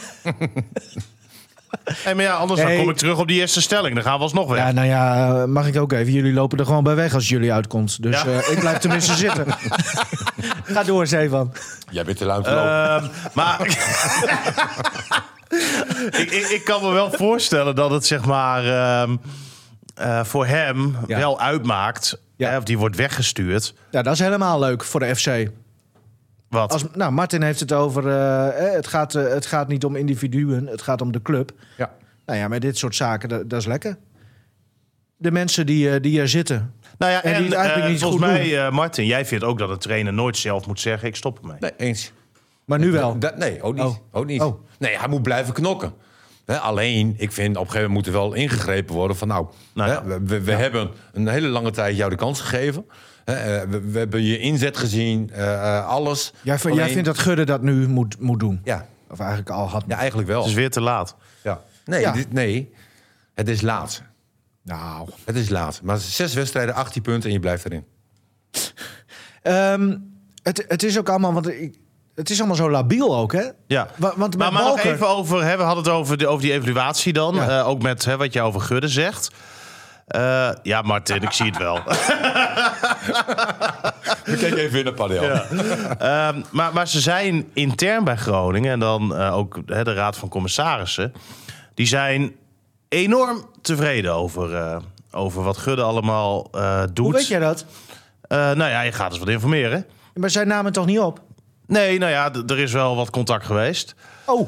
Speaker 3: Hey, maar ja, anders
Speaker 2: Nee.
Speaker 3: dan kom ik terug op die eerste stelling. Dan gaan we alsnog weg.
Speaker 2: Ja, nou ja, mag ik ook even. Jullie lopen er gewoon bij weg als jullie uitkomt. Dus
Speaker 3: Ja.
Speaker 2: ik blijf tenminste zitten. Ga door, Zeevan.
Speaker 4: Jij bent te lui om te lopen.
Speaker 3: Maar ik kan me wel voorstellen dat het zeg maar voor hem
Speaker 2: Ja.
Speaker 3: wel uitmaakt.
Speaker 2: Ja.
Speaker 3: Hè, of die wordt weggestuurd.
Speaker 2: Ja, dat is helemaal leuk voor de FC.
Speaker 3: Wat?
Speaker 2: Nou, Martin heeft het over... het gaat niet om individuen, het gaat om de club.
Speaker 4: Ja.
Speaker 2: Nou ja, met dit soort zaken, dat is lekker. De mensen die er zitten.
Speaker 3: Nou ja,
Speaker 2: En die het eigenlijk niet
Speaker 3: volgens
Speaker 2: goed
Speaker 3: mij, Martin, jij vindt ook dat een trainer nooit zelf moet zeggen: ik stop ermee.
Speaker 4: Nee, eens.
Speaker 2: Maar nu wel.
Speaker 4: Nee, ook niet.
Speaker 2: Oh.
Speaker 4: Ook niet.
Speaker 2: Oh.
Speaker 4: Nee, hij moet blijven knokken. Alleen, ik vind op een gegeven moment moet er wel ingegrepen worden van
Speaker 3: Nou ja.
Speaker 4: we hebben een hele lange tijd jou de kans gegeven. We hebben je inzet gezien, alles.
Speaker 2: Jij vindt dat Gudde dat nu moet doen?
Speaker 4: Ja.
Speaker 2: Of eigenlijk al had.
Speaker 4: Ja, eigenlijk wel.
Speaker 3: Het is weer te laat.
Speaker 4: Ja. Nee,
Speaker 2: Ja.
Speaker 4: nee, het is laat.
Speaker 2: Nou.
Speaker 4: Het is laat. Maar 6 wedstrijden, 18 punten en je blijft erin.
Speaker 2: Het is ook allemaal... het is allemaal zo labiel ook, hè?
Speaker 3: Ja.
Speaker 2: Want met
Speaker 3: Maar nog
Speaker 2: Balker-
Speaker 3: even over, hè, we hadden het over die evaluatie dan.
Speaker 2: Ja.
Speaker 3: Ook met wat je over Gudde zegt. Ja, Martin, ik zie het wel.
Speaker 4: We kijken even in de paneel.
Speaker 3: Maar ze zijn intern bij Groningen... en dan ook de Raad van Commissarissen... die zijn enorm tevreden over wat Gudde allemaal doet.
Speaker 2: Hoe weet jij dat?
Speaker 3: Nou ja, je gaat eens wat informeren.
Speaker 2: Maar zij namen het toch niet op?
Speaker 3: Nee, nou ja, er is wel wat contact geweest.
Speaker 2: Oh,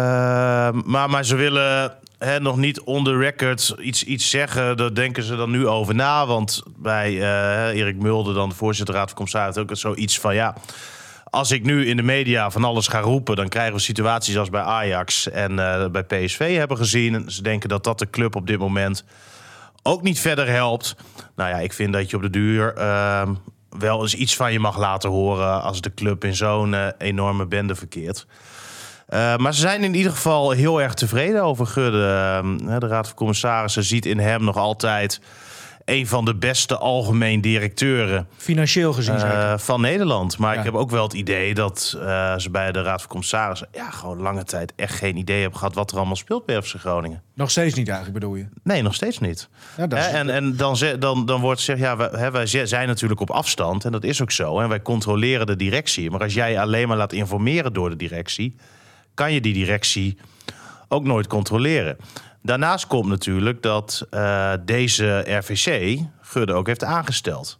Speaker 3: Maar ze willen nog niet on the record iets zeggen. Daar denken ze dan nu over na. Want bij Erik Mulder, dan de voorzitter Raad van Commissarissen... ook zoiets van, ja... als ik nu in de media van alles ga roepen... dan krijgen we situaties als bij Ajax en bij PSV hebben gezien. En ze denken dat dat de club op dit moment ook niet verder helpt. Nou ja, ik vind dat je op de duur... wel eens iets van je mag laten horen... als de club in zo'n enorme bende verkeert. Maar ze zijn in ieder geval heel erg tevreden over Gudde. De Raad van Commissarissen ziet in hem nog altijd... een van de beste algemeen directeuren
Speaker 2: financieel gezien zeker.
Speaker 3: van Nederland. Maar
Speaker 2: Ja.
Speaker 3: ik heb ook wel het idee dat ze bij de Raad van Commissarissen... gewoon lange tijd echt geen idee hebben gehad... wat er allemaal speelt bij FC Groningen.
Speaker 2: Nog steeds niet eigenlijk, bedoel je?
Speaker 3: Nee, nog steeds niet.
Speaker 2: Ja, dat is-
Speaker 3: En dan wordt gezegd, ja, wij zijn natuurlijk op afstand. En dat is ook zo. En wij controleren de directie. Maar als jij je alleen maar laat informeren door de directie... kan je die directie ook nooit controleren. Daarnaast komt natuurlijk dat deze RVC Gudde ook heeft aangesteld.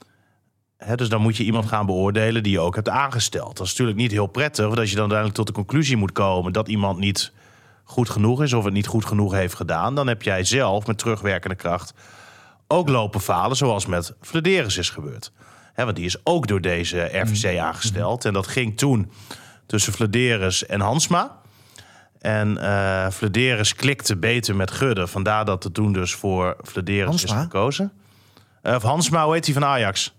Speaker 3: Dus dan moet je iemand gaan beoordelen die je ook hebt aangesteld. Dat is natuurlijk niet heel prettig... want als je dan uiteindelijk tot de conclusie moet komen... dat iemand niet goed genoeg is of het niet goed genoeg heeft gedaan... dan heb jij zelf met terugwerkende kracht ook lopen falen... zoals met Flederis is gebeurd. Want die is ook door deze RVC aangesteld. En dat ging toen tussen Flederis en Hansma. En Flederis klikte beter met Gudde. Vandaar dat er toen dus voor Flederis
Speaker 2: Hansma?
Speaker 3: is gekozen. Of Hansma, hoe heet die van Ajax?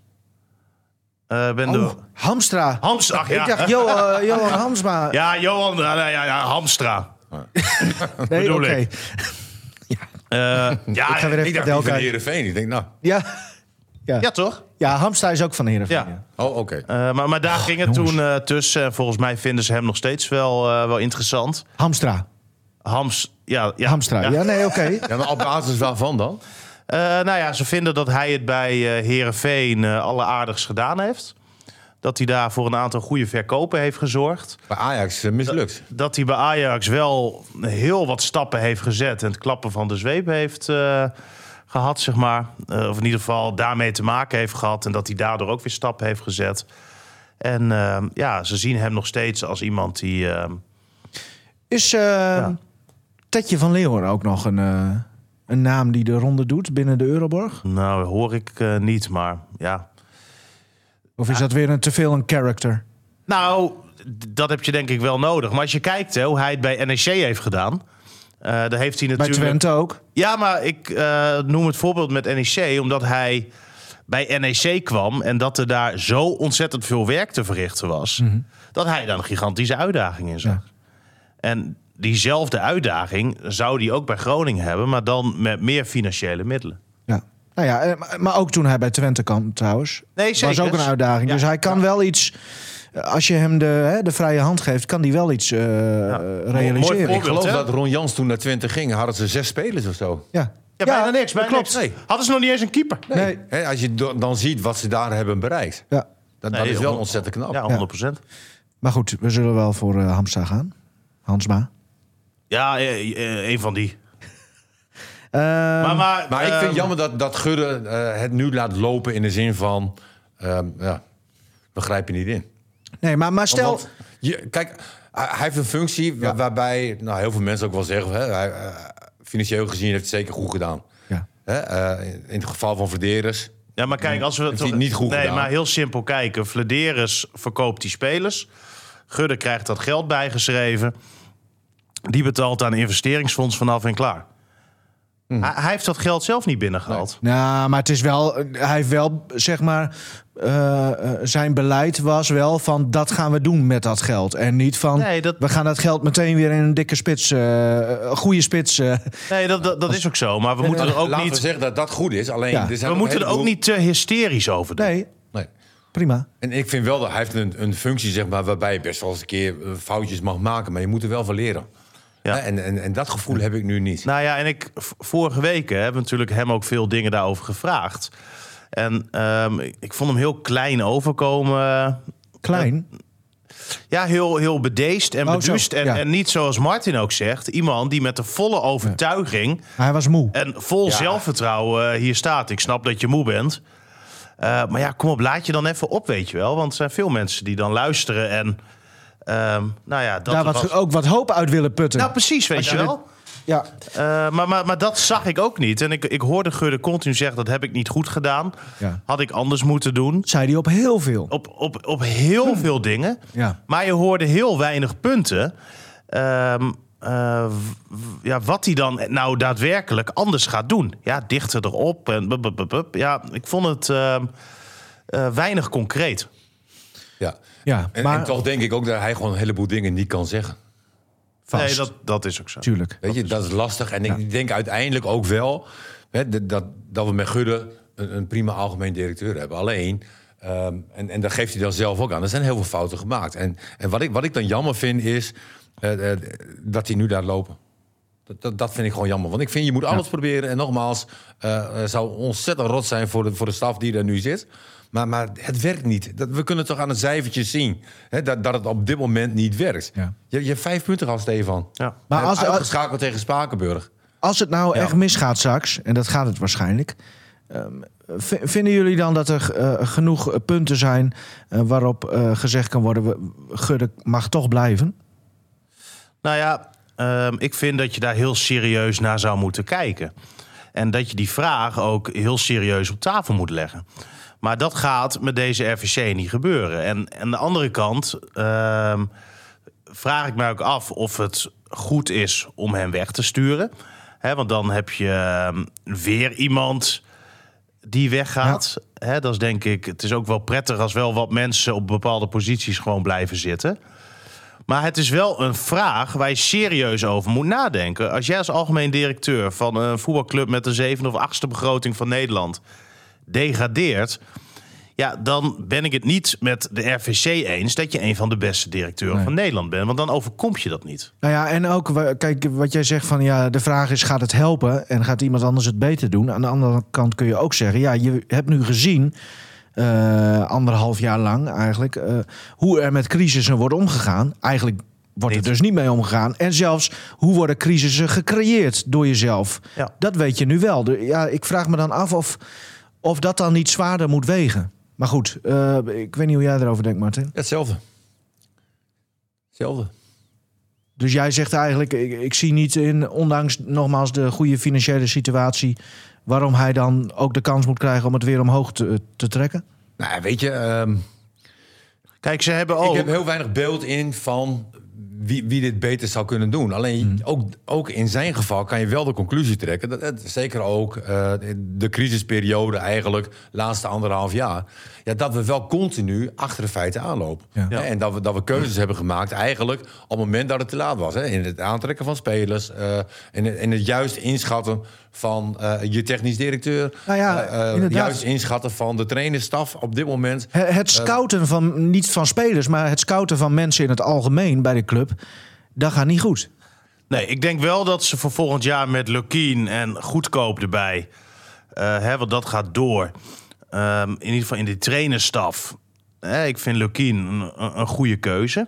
Speaker 2: Hamstra.
Speaker 3: Hamstra, ach, ja.
Speaker 2: Ik dacht Johan Hamsma.
Speaker 3: Ja, Johan, Hamstra.
Speaker 2: nee,
Speaker 3: bedoel
Speaker 2: oké.
Speaker 3: ik. Ja,
Speaker 2: Ik ga weer even
Speaker 4: Ik dacht
Speaker 2: padel
Speaker 4: niet van
Speaker 2: kijken.
Speaker 4: Heerenveen. Ik denk, nou,
Speaker 3: ja, toch?
Speaker 2: Ja, Hamstra is ook van Heerenveen.
Speaker 3: Ja.
Speaker 2: Ja.
Speaker 4: oh, oké.
Speaker 3: Maar daar ging het toen tussen. En volgens mij vinden ze hem nog steeds wel interessant.
Speaker 2: Hamstra.
Speaker 3: Ja,
Speaker 2: Hamstra. Ja, nee, oké.
Speaker 4: Ja, maar op basis waarvan dan?
Speaker 3: Nou ja, ze vinden dat hij het bij Heerenveen alleraardigst gedaan heeft. Dat hij daar voor een aantal goede verkopen heeft gezorgd.
Speaker 4: Bij Ajax mislukt.
Speaker 3: Dat hij bij Ajax wel heel wat stappen heeft gezet... en het klappen van de zweep heeft gehad, zeg maar. Of in ieder geval daarmee te maken heeft gehad... en dat hij daardoor ook weer stappen heeft gezet. En ze zien hem nog steeds als iemand die...
Speaker 2: Is Tetje van Leeuwen ook nog een naam die de ronde doet binnen de Euroborg?
Speaker 3: Nou, hoor ik niet, maar ja...
Speaker 2: Of is dat weer te veel een character?
Speaker 3: Nou, dat heb je denk ik wel nodig. Maar als je kijkt hoe hij het bij NEC heeft gedaan... daar heeft hij
Speaker 2: Bij
Speaker 3: natuurlijk...
Speaker 2: Twente ook?
Speaker 3: Ja, maar ik noem het voorbeeld met NEC... omdat hij bij NEC kwam... en dat er daar zo ontzettend veel werk te verrichten was... dat hij daar een gigantische uitdaging in zag.
Speaker 2: Ja.
Speaker 3: En diezelfde uitdaging zou die ook bij Groningen hebben, maar dan met meer financiële middelen.
Speaker 2: Ja. Nou ja, maar ook toen hij bij Twente kwam trouwens.
Speaker 3: Nee, zeker.
Speaker 2: Was ook een uitdaging.
Speaker 3: Ja.
Speaker 2: Dus hij kan wel iets... Als je hem de vrije hand geeft, kan hij wel iets realiseren.
Speaker 4: Ik geloof
Speaker 3: hè?
Speaker 4: dat Ron Jans toen naar Twente ging, hadden ze 6 spelers of zo.
Speaker 2: Ja.
Speaker 3: Ja, bijna niks.
Speaker 2: dat
Speaker 3: Bijna
Speaker 2: klopt.
Speaker 3: niks. Hadden ze nog niet eens een keeper.
Speaker 2: Nee.
Speaker 4: Hè, als je dan ziet wat ze daar hebben bereikt.
Speaker 2: Ja.
Speaker 4: Dat
Speaker 3: Nee,
Speaker 4: is wel ontzettend knap.
Speaker 3: Ja, 100%.
Speaker 2: Maar goed, we zullen wel voor Hamstra gaan. Hansma.
Speaker 3: Ja, een van die.
Speaker 2: Maar
Speaker 4: Maar ik vind het jammer dat Gudde het nu laat lopen in de zin van... begrijp je niet in.
Speaker 2: nee, maar stel...
Speaker 4: Want kijk, hij heeft een functie waarbij heel veel mensen ook wel zeggen... Hij, financieel gezien heeft het zeker goed gedaan.
Speaker 2: Ja.
Speaker 4: In het geval van Vladeris...
Speaker 3: Ja, maar kijk, als we
Speaker 4: Heeft hij niet goed
Speaker 3: nee,
Speaker 4: gedaan.
Speaker 3: maar heel simpel kijken. Vladeris verkoopt die spelers. Gudde krijgt dat geld bijgeschreven. Die betaalt aan een investeringsfonds vanaf en klaar. Hij heeft dat geld zelf niet binnengehaald.
Speaker 2: Nou, maar het is wel... Hij heeft wel, zeg maar... zijn beleid was wel van... dat gaan we doen met dat geld. En niet van...
Speaker 3: Nee,
Speaker 2: we gaan dat geld meteen weer in een dikke spits... een goede spits...
Speaker 3: Nee, dat is ook zo. Maar we moeten er ook
Speaker 4: Laten we
Speaker 3: niet...
Speaker 4: zeggen dat dat goed is. Alleen,
Speaker 2: Ja.
Speaker 4: er zijn
Speaker 3: We
Speaker 4: nog
Speaker 3: moeten
Speaker 4: een
Speaker 3: er ook
Speaker 4: heleboel-
Speaker 3: niet te hysterisch over doen.
Speaker 2: Nee,
Speaker 4: Nee.
Speaker 2: prima.
Speaker 4: En ik vind wel dat hij heeft een functie, zeg maar, waarbij je best wel eens een keer foutjes mag maken. Maar je moet er wel van leren.
Speaker 3: Ja.
Speaker 4: En dat gevoel heb ik nu niet.
Speaker 3: Nou ja, en vorige weken hebben we natuurlijk hem ook veel dingen daarover gevraagd. En ik vond hem heel klein overkomen.
Speaker 2: Klein.
Speaker 3: Ja, heel bedeesd en
Speaker 2: Oh, zo,
Speaker 3: beduust.
Speaker 2: ja.
Speaker 3: En niet zoals Martin ook zegt. Iemand die met de volle overtuiging
Speaker 2: Hij was moe.
Speaker 3: en vol zelfvertrouwen hier staat. Ik snap dat je moe bent. Maar ja, kom op, laat je dan even op, weet je wel. Want er zijn veel mensen die dan luisteren. En nou ja, dat
Speaker 2: Daar ook wat hoop uit willen putten.
Speaker 3: Nou, precies, weet je wel.
Speaker 2: Ja.
Speaker 3: Maar dat zag ik ook niet. En ik hoorde Gudde continu zeggen, dat heb ik niet goed gedaan.
Speaker 2: Ja.
Speaker 3: Had ik anders moeten doen.
Speaker 2: Zei hij op heel veel.
Speaker 3: Op heel veel dingen.
Speaker 2: Ja.
Speaker 3: Maar je hoorde heel weinig punten. Wat hij dan nou daadwerkelijk anders gaat doen. Ja, dichter erop. En ja, ik vond het weinig concreet.
Speaker 4: Ja.
Speaker 2: Ja,
Speaker 4: En toch denk ik ook dat hij gewoon een heleboel dingen niet kan zeggen.
Speaker 2: Vast.
Speaker 3: Nee, dat is ook zo.
Speaker 2: Tuurlijk.
Speaker 4: Weet je, dat is lastig. En ik denk uiteindelijk ook wel dat we met Gudde een prima algemeen directeur hebben. Alleen, en dat geeft hij dan zelf ook aan, er zijn heel veel fouten gemaakt. En wat ik dan jammer vind is dat hij nu daar lopen. Dat vind ik gewoon jammer. Want ik vind, je moet alles proberen. En nogmaals, het zou ontzettend rot zijn voor de staf die er nu zit. Maar het werkt niet. We kunnen toch aan het cijfertje zien dat het op dit moment niet werkt.
Speaker 2: Ja.
Speaker 4: Je hebt 5 punten gehad, Stefan.
Speaker 3: Ja.
Speaker 2: Maar als
Speaker 4: Uitgeschakeld tegen Spakenburg.
Speaker 2: Als het nou echt misgaat straks, en dat gaat het waarschijnlijk... vinden jullie dan dat er genoeg punten zijn... waarop gezegd kan worden... Gudde mag toch blijven?
Speaker 3: Nou ja, ik vind dat je daar heel serieus naar zou moeten kijken. En dat je die vraag ook heel serieus op tafel moet leggen. Maar dat gaat met deze RVC niet gebeuren. En aan de andere kant vraag ik me ook af of het goed is om hem weg te sturen. Want dan heb je weer iemand die weggaat. Dat is denk ik, het is ook wel prettig als wel wat mensen op bepaalde posities gewoon blijven zitten. Maar het is wel een vraag waar je serieus over moet nadenken. Als jij als algemeen directeur van een voetbalclub met de 7e of 8e begroting van Nederland degradeert, ja, dan ben ik het niet met de RVC eens dat je een van de beste directeuren van Nederland bent. Want dan overkomt je dat niet.
Speaker 2: Nou ja, en ook, kijk, wat jij zegt van... ja, de vraag is, gaat het helpen en gaat iemand anders het beter doen? Aan de andere kant kun je ook zeggen... ja, je hebt nu gezien, 1,5 jaar lang eigenlijk... hoe er met crisissen wordt omgegaan. Eigenlijk wordt er dus niet mee omgegaan. En zelfs, hoe worden crisissen gecreëerd door jezelf?
Speaker 3: Ja.
Speaker 2: Dat weet je nu wel. Ja, ik vraag me dan af of dat dan niet zwaarder moet wegen. Maar goed, ik weet niet hoe jij erover denkt, Martin.
Speaker 4: Hetzelfde.
Speaker 2: Dus jij zegt eigenlijk, ik zie niet in, ondanks nogmaals de goede financiële situatie... waarom hij dan ook de kans moet krijgen om het weer omhoog te trekken?
Speaker 4: Nou, weet je,
Speaker 3: Kijk, ze hebben ook...
Speaker 4: ik heb heel weinig beeld in van wie dit beter zou kunnen doen. Alleen ook in zijn geval kan je wel de conclusie trekken. Zeker ook de crisisperiode eigenlijk, laatste 1,5 jaar. Ja, dat we wel continu achter de feiten aanlopen.
Speaker 2: Ja.
Speaker 4: Hè, en dat we keuzes hebben gemaakt eigenlijk op het moment dat het te laat was. Hè, in het aantrekken van spelers. In het juist inschatten van je technisch directeur.
Speaker 2: Nou ja, inderdaad.
Speaker 4: Juist inschatten van de trainerstaf op dit moment.
Speaker 2: Het scouten van, niet van spelers, maar het scouten van mensen in het algemeen bij de club, dat gaat niet goed.
Speaker 3: Nee, ik denk wel dat ze voor volgend jaar met Lukien en Goedkoop erbij... want dat gaat door. In ieder geval in de trainerstaf. Ik vind Lukien een goede keuze.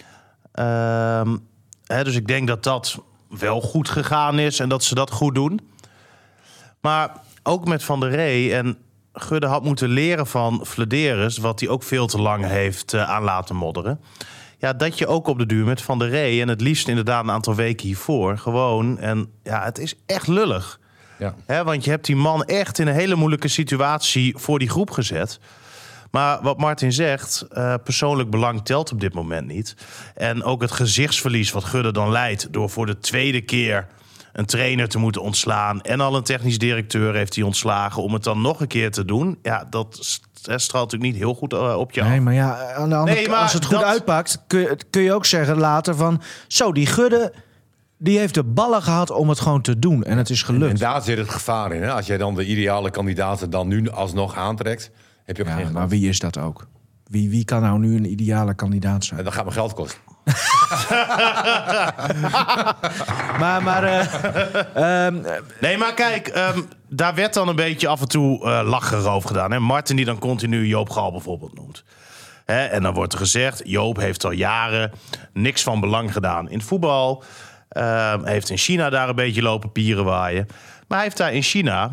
Speaker 3: Dus ik denk dat dat wel goed gegaan is en dat ze dat goed doen. Maar ook met Van der Rey en Gudde had moeten leren van Flederis, wat hij ook veel te lang heeft aan laten modderen. Ja, dat je ook op de duur met Van der Rey, en het liefst inderdaad een aantal weken hiervoor, gewoon... En ja, het is echt lullig.
Speaker 4: Ja.
Speaker 3: Want je hebt die man echt in een hele moeilijke situatie voor die groep gezet. Maar wat Martin zegt, persoonlijk belang telt op dit moment niet. En ook het gezichtsverlies wat Gudde dan leidt door voor de tweede keer een trainer te moeten ontslaan en al een technisch directeur heeft hij ontslagen om het dan nog een keer te doen. Ja, dat straalt natuurlijk niet heel goed op je af.
Speaker 2: Nee, maar ja, aan de andere kant, als het goed uitpakt, kun je ook zeggen later van, zo, die Gudde, die heeft de ballen gehad om het gewoon te doen. En het is gelukt.
Speaker 4: En daar zit het gevaar in. Hè? Als jij dan de ideale kandidaten dan nu alsnog aantrekt, heb je ook geen
Speaker 2: Ja,
Speaker 4: kans.
Speaker 2: maar wie is dat ook? Wie kan nou nu een ideale kandidaat zijn?
Speaker 4: En dat gaat me geld kosten.
Speaker 3: Nee, maar kijk, daar werd dan een beetje af en toe lacherig over gedaan. Hè? Martin die dan continu Joop Gal bijvoorbeeld noemt. En dan wordt er gezegd, Joop heeft al jaren niks van belang gedaan in het voetbal. Heeft in China daar een beetje lopen pierenwaaien. Maar hij heeft daar in China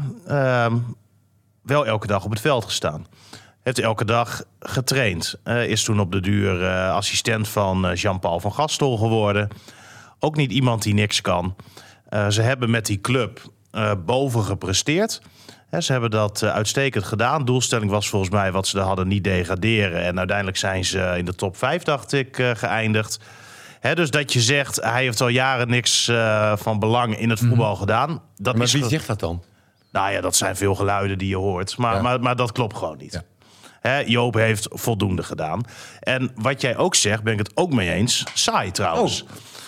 Speaker 3: wel elke dag op het veld gestaan. Heeft elke dag getraind. Is toen op de duur assistent van Jean-Paul van Gastel geworden. Ook niet iemand die niks kan. Ze hebben met die club boven gepresteerd. Ze hebben dat uitstekend gedaan. Doelstelling was volgens mij wat ze hadden, niet degraderen. En uiteindelijk zijn ze in de top 5, dacht ik, geëindigd. Dus dat je zegt, hij heeft al jaren niks van belang in het voetbal gedaan. Dat
Speaker 4: Maar
Speaker 3: is
Speaker 4: wie zegt dat dan?
Speaker 3: Nou ja, dat zijn veel geluiden die je hoort. Maar dat klopt gewoon niet.
Speaker 4: Ja.
Speaker 3: Joop heeft voldoende gedaan. En wat jij ook zegt, ben ik het ook mee eens. Saai trouwens.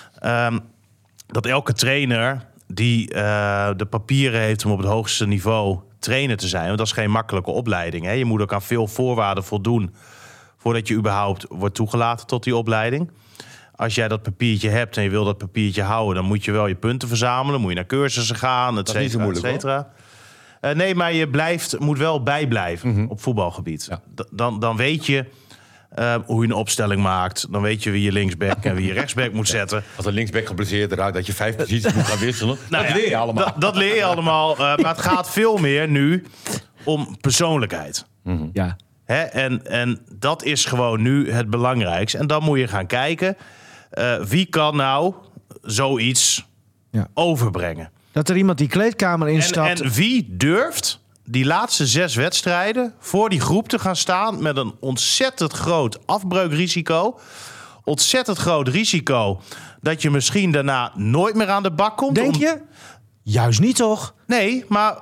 Speaker 3: Dat elke trainer die de papieren heeft om op het hoogste niveau trainer te zijn. Want dat is geen makkelijke opleiding. Hè? Je moet ook aan veel voorwaarden voldoen voordat je überhaupt wordt toegelaten tot die opleiding. Als jij dat papiertje hebt en je wil dat papiertje houden, dan moet je wel je punten verzamelen. Moet je naar cursussen gaan, et cetera, et cetera. Nee, maar je moet wel bijblijven op voetbalgebied.
Speaker 4: Ja.
Speaker 3: Dan weet je hoe je een opstelling maakt. Dan weet je wie je linksback en wie je rechtsback moet zetten.
Speaker 4: Als een linksback geblesseerd raakt, dat je 5 posities moet gaan wisselen.
Speaker 3: Nou
Speaker 4: dat
Speaker 3: ja,
Speaker 4: leer je allemaal.
Speaker 3: Dat leer je allemaal. Maar het gaat veel meer nu om persoonlijkheid.
Speaker 2: Ja.
Speaker 3: En dat is gewoon nu het belangrijkste. En dan moet je gaan kijken, wie kan nou zoiets overbrengen?
Speaker 2: Dat er iemand die kleedkamer instapt.
Speaker 3: En wie durft die laatste 6 wedstrijden voor die groep te gaan staan met een ontzettend groot afbreukrisico. Ontzettend groot risico dat je misschien daarna nooit meer aan de bak komt.
Speaker 2: Denk je? Juist niet, toch?
Speaker 3: Nee, maar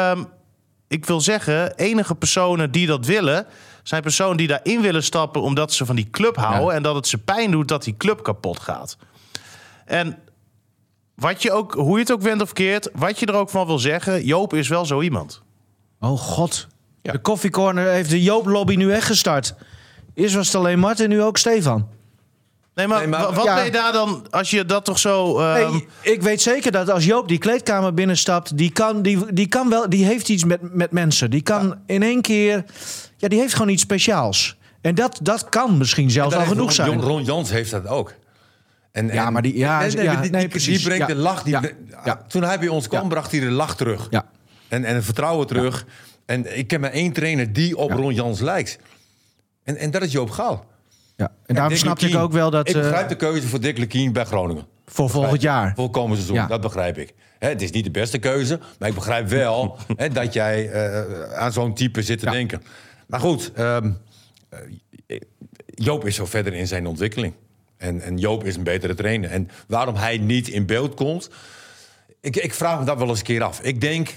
Speaker 3: ik wil zeggen, enige personen die dat willen zijn personen die daarin willen stappen omdat ze van die club houden en dat het ze pijn doet dat die club kapot gaat. En hoe je het ook wendt of keert, wat je er ook van wil zeggen, Joop is wel zo iemand.
Speaker 2: Oh god. Ja. De koffiecorner heeft de Joop-lobby nu echt gestart. Eerst was het alleen Martin, nu ook Stefan.
Speaker 3: Nee, maar wat ben je daar dan, als je dat toch zo...
Speaker 2: Nee, ik weet zeker dat als Joop die kleedkamer binnenstapt, die heeft iets met mensen. Die kan in één keer... Ja, die heeft gewoon iets speciaals. En dat kan misschien zelfs al genoeg zijn.
Speaker 4: Ron Jans heeft dat ook.
Speaker 2: Maar die
Speaker 4: brengt de lach. Toen hij bij ons kwam, bracht hij de lach terug.
Speaker 2: Ja.
Speaker 4: En het vertrouwen terug. Ja. En ik ken maar 1 trainer die op Ron Jans lijkt. En dat is Joop Gal.
Speaker 2: Ja. En daarom snapte ik ook wel dat...
Speaker 4: Ik begrijp de keuze voor Dick Lukien bij Groningen.
Speaker 2: Voor volgend jaar.
Speaker 4: Voor komend seizoen, dat begrijp ik. Het is niet de beste keuze, maar ik begrijp wel dat jij aan zo'n type zit te denken. Maar goed, Joop is zo verder in zijn ontwikkeling. En Joop is een betere trainer. En waarom hij niet in beeld komt... Ik vraag me dat wel eens een keer af. Ik denk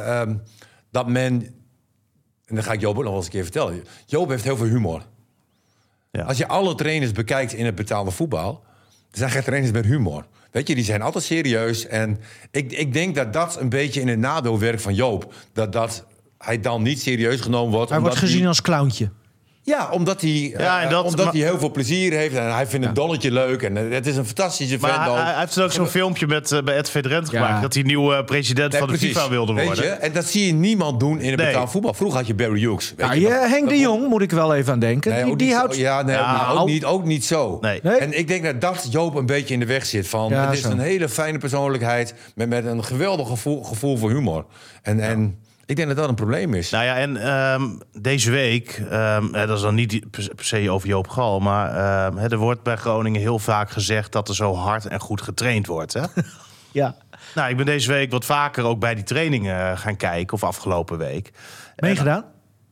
Speaker 4: dat men... En dan ga ik Joop ook nog wel eens een keer vertellen. Joop heeft heel veel humor.
Speaker 3: Ja.
Speaker 4: Als je alle trainers bekijkt in het betaalde voetbal... er zijn geen trainers met humor. Weet je, die zijn altijd serieus. En ik denk dat dat een beetje in het nadeel werkt van Joop. Dat hij dan niet serieus genomen wordt.
Speaker 2: Hij wordt gezien als clowntje.
Speaker 4: Ja, omdat hij hij heel veel plezier heeft. En hij vindt een dolletje leuk. En het is een fantastische vent.
Speaker 3: Maar hij heeft ook zo'n filmpje bij Ed Drenthe gemaakt... dat hij nieuwe president van de FIFA wilde worden.
Speaker 4: Weet je? En dat zie je niemand doen in het betaald voetbal. Vroeger had je Barry Hughes.
Speaker 2: Henk de Jong moet ik wel even aan denken.
Speaker 4: Nee,
Speaker 2: die houdt...
Speaker 4: ook niet zo.
Speaker 3: Nee.
Speaker 4: En ik denk dat Joop een beetje in de weg zit. Het is een hele fijne persoonlijkheid... met een geweldig gevoel voor humor. En ik denk dat dat een probleem is.
Speaker 3: Nou ja, en deze week, dat is dan niet per se over Joop Gal... maar er wordt bij Groningen heel vaak gezegd... dat er zo hard en goed getraind wordt. Hè?
Speaker 2: Ja.
Speaker 3: Nou, ik ben deze week wat vaker ook bij die trainingen gaan kijken... of afgelopen week.
Speaker 2: Meegedaan?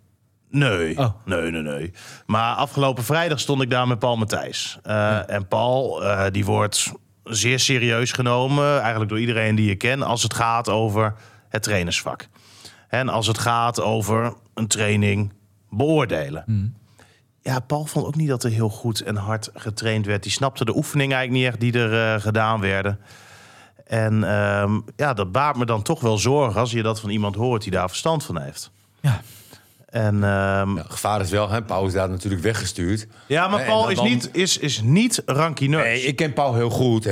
Speaker 3: Nee,
Speaker 2: Oh.
Speaker 3: nee. Maar afgelopen vrijdag stond ik daar met Paul Matthijs. En Paul, die wordt zeer serieus genomen... eigenlijk door iedereen die je kent... als het gaat over het trainersvak. En als het gaat over een training beoordelen. Ja, Paul vond ook niet dat er heel goed en hard getraind werd. Die snapte de oefeningen eigenlijk niet echt die er gedaan werden. En dat baart me dan toch wel zorgen... als je dat van iemand hoort die daar verstand van heeft.
Speaker 2: Ja.
Speaker 3: En,
Speaker 4: gevaar is wel, Paul is daar natuurlijk weggestuurd.
Speaker 3: Ja, maar Paul is niet rankineus.
Speaker 4: Nee, ik ken Paul heel goed.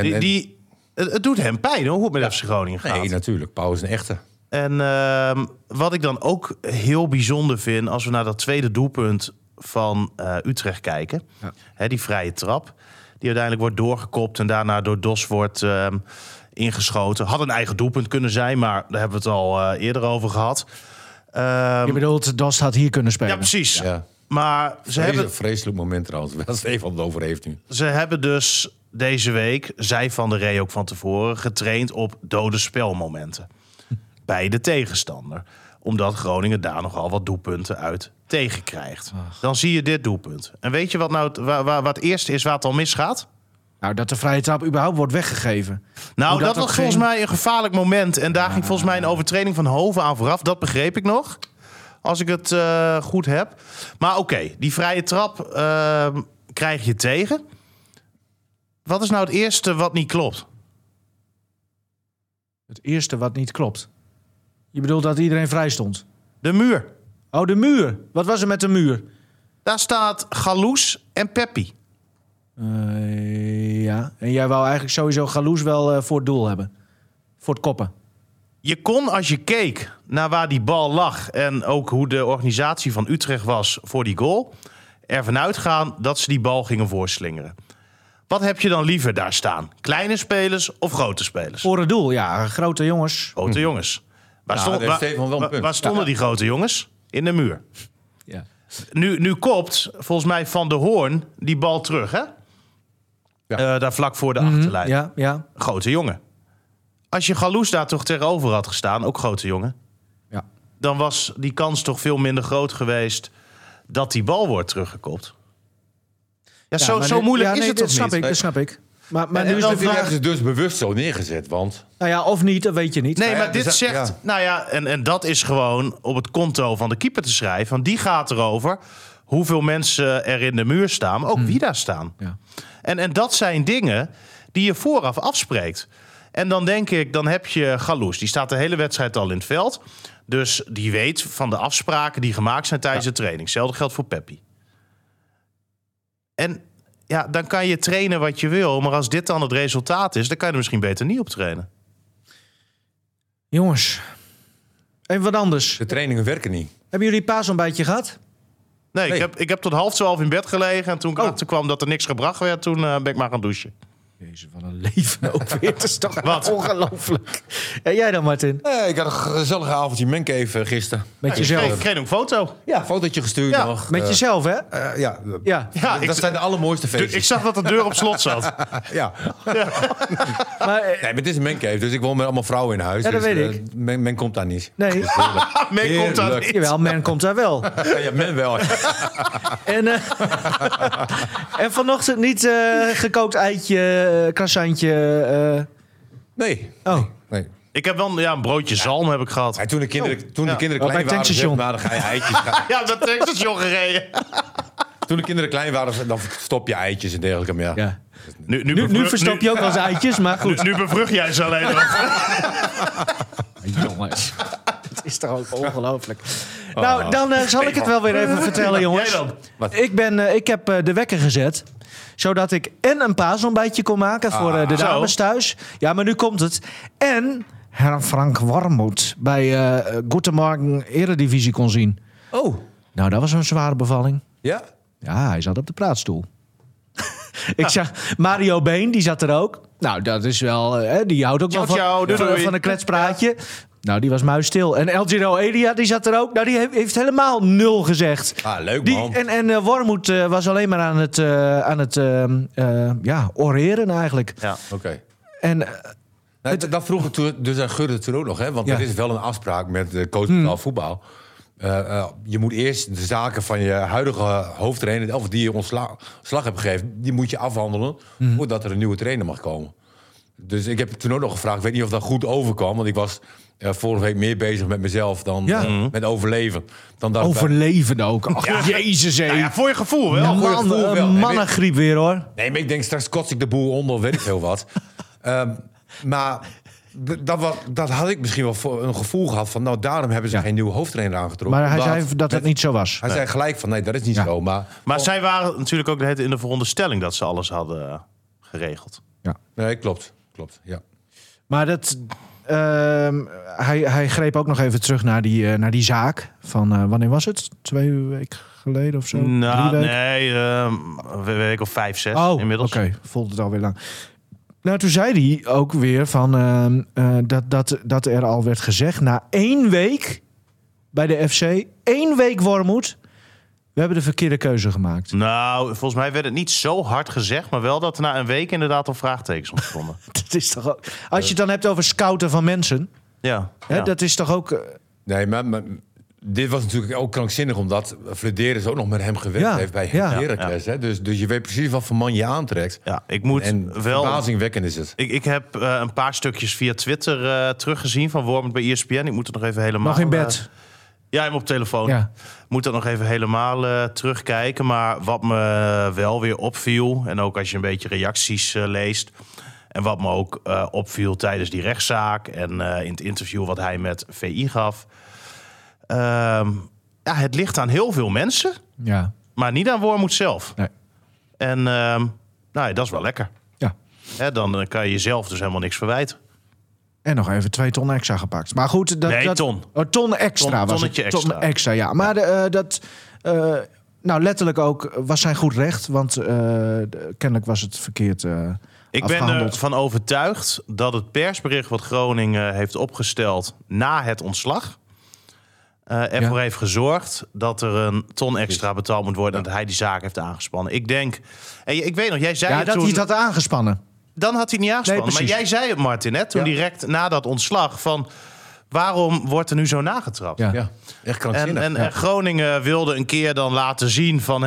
Speaker 3: Het doet hem pijn hoe het met FC Groningen gaat.
Speaker 4: Nee, natuurlijk. Paul is een echte.
Speaker 3: En wat ik dan ook heel bijzonder vind... als we naar dat tweede doelpunt van Utrecht kijken... die vrije trap, die uiteindelijk wordt doorgekopt... en daarna door Dos wordt ingeschoten. Had een eigen doelpunt kunnen zijn, maar daar hebben we het al eerder over gehad.
Speaker 2: Je bedoelt, Dos had hier kunnen spelen?
Speaker 3: Ja, precies.
Speaker 4: Ja.
Speaker 3: Maar ze hebben
Speaker 4: Een vreselijk moment trouwens. Waar Stefan het over heeft nu.
Speaker 3: Ze hebben dus deze week, zei Van der Rey ook van tevoren... getraind op dode spelmomenten. Bij de tegenstander. Omdat Groningen daar nogal wat doelpunten uit tegenkrijgt. Dan zie je dit doelpunt. En weet je wat nou wat het eerste is waar het al misgaat?
Speaker 2: Nou, dat de vrije trap überhaupt wordt weggegeven.
Speaker 3: Nou, dat was volgens mij een gevaarlijk moment. En daar ging volgens mij een overtreding van Hoven aan vooraf. Dat begreep ik nog. Als ik het goed heb. Maar oké, die vrije trap krijg je tegen. Wat is nou het eerste wat niet klopt?
Speaker 2: Het eerste wat niet klopt. Je bedoelt dat iedereen vrij stond?
Speaker 3: De muur.
Speaker 2: Oh, de muur. Wat was er met de muur?
Speaker 3: Daar staat Galous en Peppi.
Speaker 2: Ja. En jij wou eigenlijk sowieso Galous wel voor het doel hebben. Voor het koppen.
Speaker 3: Je kon, als je keek naar waar die bal lag... en ook hoe de organisatie van Utrecht was voor die goal... ervan uitgaan dat ze die bal gingen voorslingeren. Wat heb je dan liever daar staan? Kleine spelers of grote spelers?
Speaker 2: Voor het doel, ja. Grote jongens.
Speaker 3: Grote jongens. Waar stonden die grote jongens? In de muur.
Speaker 2: Ja.
Speaker 3: Nu kopt, volgens mij, Van der Hoorn die bal terug, hè?
Speaker 4: Ja.
Speaker 3: Daar vlak voor de achterlijn.
Speaker 2: Ja.
Speaker 3: Grote jongen. Als je Galous daar toch tegenover had gestaan, ook grote jongen...
Speaker 2: Ja.
Speaker 3: dan was die kans toch veel minder groot geweest... dat die bal wordt teruggekopt. Ja, zo moeilijk is het toch niet?
Speaker 2: Dat snap ik. Maar
Speaker 4: En
Speaker 2: nu is
Speaker 4: dan
Speaker 2: de vraag...
Speaker 4: hebben ze dus bewust zo neergezet, want...
Speaker 2: Nou ja, of niet, dat weet je niet.
Speaker 3: Nee,
Speaker 4: Nou ja,
Speaker 3: maar dit
Speaker 4: dus
Speaker 3: zegt...
Speaker 4: ja.
Speaker 3: Nou ja, en dat is gewoon op het konto van de keeper te schrijven. Want die gaat erover hoeveel mensen er in de muur staan... maar ook wie daar staan.
Speaker 2: Ja.
Speaker 3: En dat zijn dingen die je vooraf afspreekt. En dan denk ik, dan heb je Galous. Die staat de hele wedstrijd al in het veld. Dus die weet van de afspraken die gemaakt zijn tijdens de training. Hetzelfde geldt voor Peppi. En ja, dan kan je trainen wat je wil. Maar als dit dan het resultaat is, dan kan je er misschien beter niet op trainen.
Speaker 2: Jongens, even wat anders.
Speaker 4: De trainingen werken niet.
Speaker 2: Hebben jullie paasontbijtje gehad?
Speaker 3: Nee, ik heb tot 11:30 in bed gelegen. En toen ik erachter kwam dat er niks gebracht werd, toen ben ik maar gaan douchen.
Speaker 2: Jezus, wat een leven ook weer. Het is toch
Speaker 3: Wat?
Speaker 2: ongelooflijk. En jij dan, Martin?
Speaker 4: Ik had een gezellige avondje Mancave gisteren.
Speaker 2: Met jezelf?
Speaker 3: Ik kreeg een foto.
Speaker 4: Ja, een fotootje gestuurd
Speaker 3: Ja,
Speaker 4: nog.
Speaker 2: Met jezelf, hè?
Speaker 4: Ja,
Speaker 2: Ja.
Speaker 3: Ja,
Speaker 4: dat zijn de allermooiste feestjes.
Speaker 3: Ik zag dat de deur op slot zat.
Speaker 4: Ja.
Speaker 2: Maar,
Speaker 4: Nee, maar het is een Mancave, dus ik woon met allemaal vrouwen in huis.
Speaker 2: Ja, dat
Speaker 4: dus,
Speaker 2: weet ik.
Speaker 4: Men komt daar niet.
Speaker 2: nee,
Speaker 3: Men komt daar
Speaker 4: Heerlijk.
Speaker 3: niet.
Speaker 2: jawel, men komt daar wel.
Speaker 4: Ja, men wel.
Speaker 2: En vanochtend niet gekookt eitje, croissantje.
Speaker 4: Nee.
Speaker 2: Oh,
Speaker 4: Nee.
Speaker 3: Ik heb wel een broodje zalm heb ik gehad.
Speaker 4: Ja, toen de kinderen,
Speaker 3: Ja.
Speaker 4: klein
Speaker 2: bij
Speaker 4: waren,
Speaker 2: tankstation.
Speaker 4: zeg maar, dan ga je eitjes gaan.
Speaker 3: Ja, dat tankstation gereden.
Speaker 4: Toen de kinderen klein waren, dan stop je eitjes en dergelijke. Maar ja.
Speaker 2: ja.
Speaker 3: Nu
Speaker 2: Nu verstop je ook wel eens eitjes, maar goed.
Speaker 3: Nu bevrucht jij ze alleen nog.
Speaker 2: Jongens, het is toch ook ongelooflijk. Nou, dan zal ik het wel weer even vertellen, jongens.
Speaker 3: Jij dan?
Speaker 4: Wat?
Speaker 2: Ik heb de wekker gezet, zodat ik en een paasontbijtje kon maken voor de
Speaker 3: zo.
Speaker 2: dames thuis. Ja, maar nu komt het. En Herr Frank Warmoed bij Goedemorgen Eredivisie kon zien.
Speaker 4: Oh,
Speaker 2: Nou, dat was een zware bevalling.
Speaker 4: ja?
Speaker 2: Ja, hij zat op de praatstoel. Ik zag Mario Been, die zat er ook. Nou, dat is wel... die houdt ook
Speaker 3: Ciao,
Speaker 2: wel
Speaker 3: ciao, doei, doei.
Speaker 2: van een kletspraatje. Nou, die was muisstil. En El Giro Elia, die zat er ook. Nou, die heeft helemaal 0 gezegd.
Speaker 4: Ah, leuk
Speaker 2: Die,
Speaker 4: man.
Speaker 2: en Wormoed was alleen maar aan het oreren eigenlijk.
Speaker 3: Ja.
Speaker 4: Oké.
Speaker 2: En
Speaker 4: Dat vroeg ik toen, dus aan Gurre toen ook nog, hè? Want
Speaker 2: Ja.
Speaker 4: er is wel een afspraak met de coach betaald voetbal. Je moet eerst de zaken van je huidige hoofdtrainer, of die je ontslag hebt gegeven, die moet je afhandelen voordat er een nieuwe trainer mag komen. Dus ik heb toen ook nog gevraagd, ik weet niet of dat goed overkwam, want ik was vorige week meer bezig met mezelf dan met overleven. Dan dat
Speaker 2: overleven ook. Ach, jezus, hé.
Speaker 3: Nou ja, voor je gevoel wel.
Speaker 4: voor je gevoel wel.
Speaker 2: Een mannengriep weer, hoor.
Speaker 4: Nee, maar ik denk straks kots ik de boel onder, of weet ik veel wat. Maar dat had ik misschien wel voor een gevoel gehad van, nou, daarom hebben ze geen nieuwe hoofdtrainer aangetrokken.
Speaker 2: Maar hij
Speaker 4: Omdat
Speaker 2: zei dat het niet zo was.
Speaker 4: Hij zei gelijk van, nee, dat is niet
Speaker 2: Ja.
Speaker 4: zo. Maar
Speaker 3: zij waren natuurlijk ook in de veronderstelling dat ze alles hadden geregeld.
Speaker 4: nee, klopt, ja.
Speaker 2: Maar hij greep ook nog even terug naar die zaak. Van wanneer was het? 2 weken geleden of zo? 3
Speaker 3: Nou,
Speaker 2: weken?
Speaker 3: nee, een week of 5, 6
Speaker 2: Oh,
Speaker 3: inmiddels.
Speaker 2: oké. Voelde het alweer lang. Nou, toen zei hij ook weer van dat er al werd gezegd, na 1 week bij de FC, 1 week Wormoed, we hebben de verkeerde keuze gemaakt.
Speaker 3: Nou, volgens mij werd het niet zo hard gezegd, maar wel dat er na een week inderdaad al vraagtekens ontstonden.
Speaker 2: Dat is toch ook, als je het dan hebt over scouten van mensen,
Speaker 3: Ja.
Speaker 2: hè,
Speaker 3: ja.
Speaker 2: dat is toch ook...
Speaker 4: Nee, maar dit was natuurlijk ook krankzinnig, omdat Flederis ook nog met hem gewerkt
Speaker 2: Ja,
Speaker 4: heeft bij
Speaker 2: ja.
Speaker 4: Heracles. Hè? Dus je weet precies wat voor man je aantrekt.
Speaker 3: Ja, ik moet
Speaker 4: En
Speaker 3: wel.
Speaker 4: verbazingwekkend is het.
Speaker 3: Ik heb een paar stukjes via Twitter teruggezien van Wormoed bij ESPN. Ik moet het nog even helemaal.
Speaker 2: Nog in bed.
Speaker 3: Ja, hem op telefoon.
Speaker 2: Ja.
Speaker 3: Moet dat nog even helemaal terugkijken. Maar wat me wel weer opviel, en ook als je een beetje reacties leest, en wat me ook opviel tijdens die rechtszaak en in het interview wat hij met VI gaf. Het ligt aan heel veel mensen,
Speaker 2: Ja.
Speaker 3: maar niet aan Wormoed zelf.
Speaker 2: Nee.
Speaker 3: En dat is wel lekker.
Speaker 2: Ja.
Speaker 3: Hè, dan kan je jezelf dus helemaal niks verwijten.
Speaker 2: En nog even 2 ton extra gepakt. Maar goed,
Speaker 3: Ton.
Speaker 2: Oh, ton extra was het.
Speaker 3: Tonnetje extra.
Speaker 2: Ton extra, ja. Maar nou, letterlijk ook was zijn goed recht. Want kennelijk was het verkeerd
Speaker 3: Ik ben
Speaker 2: afgehandeld.
Speaker 3: ervan overtuigd dat het persbericht wat Groningen heeft opgesteld na het ontslag ervoor heeft gezorgd dat er een ton extra betaald moet worden en dat hij die zaak heeft aangespannen. Ik denk, en ik weet nog, jij zei
Speaker 2: Ja,
Speaker 3: het
Speaker 2: dat
Speaker 3: toen,
Speaker 2: hij het had aangespannen.
Speaker 3: dan had hij het niet aangespannen.
Speaker 2: Nee,
Speaker 3: maar
Speaker 2: precies.
Speaker 3: jij zei het, Martin, hè, toen
Speaker 2: Ja.
Speaker 3: direct na dat ontslag van waarom wordt er nu zo nagetrapt?
Speaker 2: Ja.
Speaker 4: Ja, echt krankzinnig.
Speaker 3: En Groningen wilde een keer dan laten zien van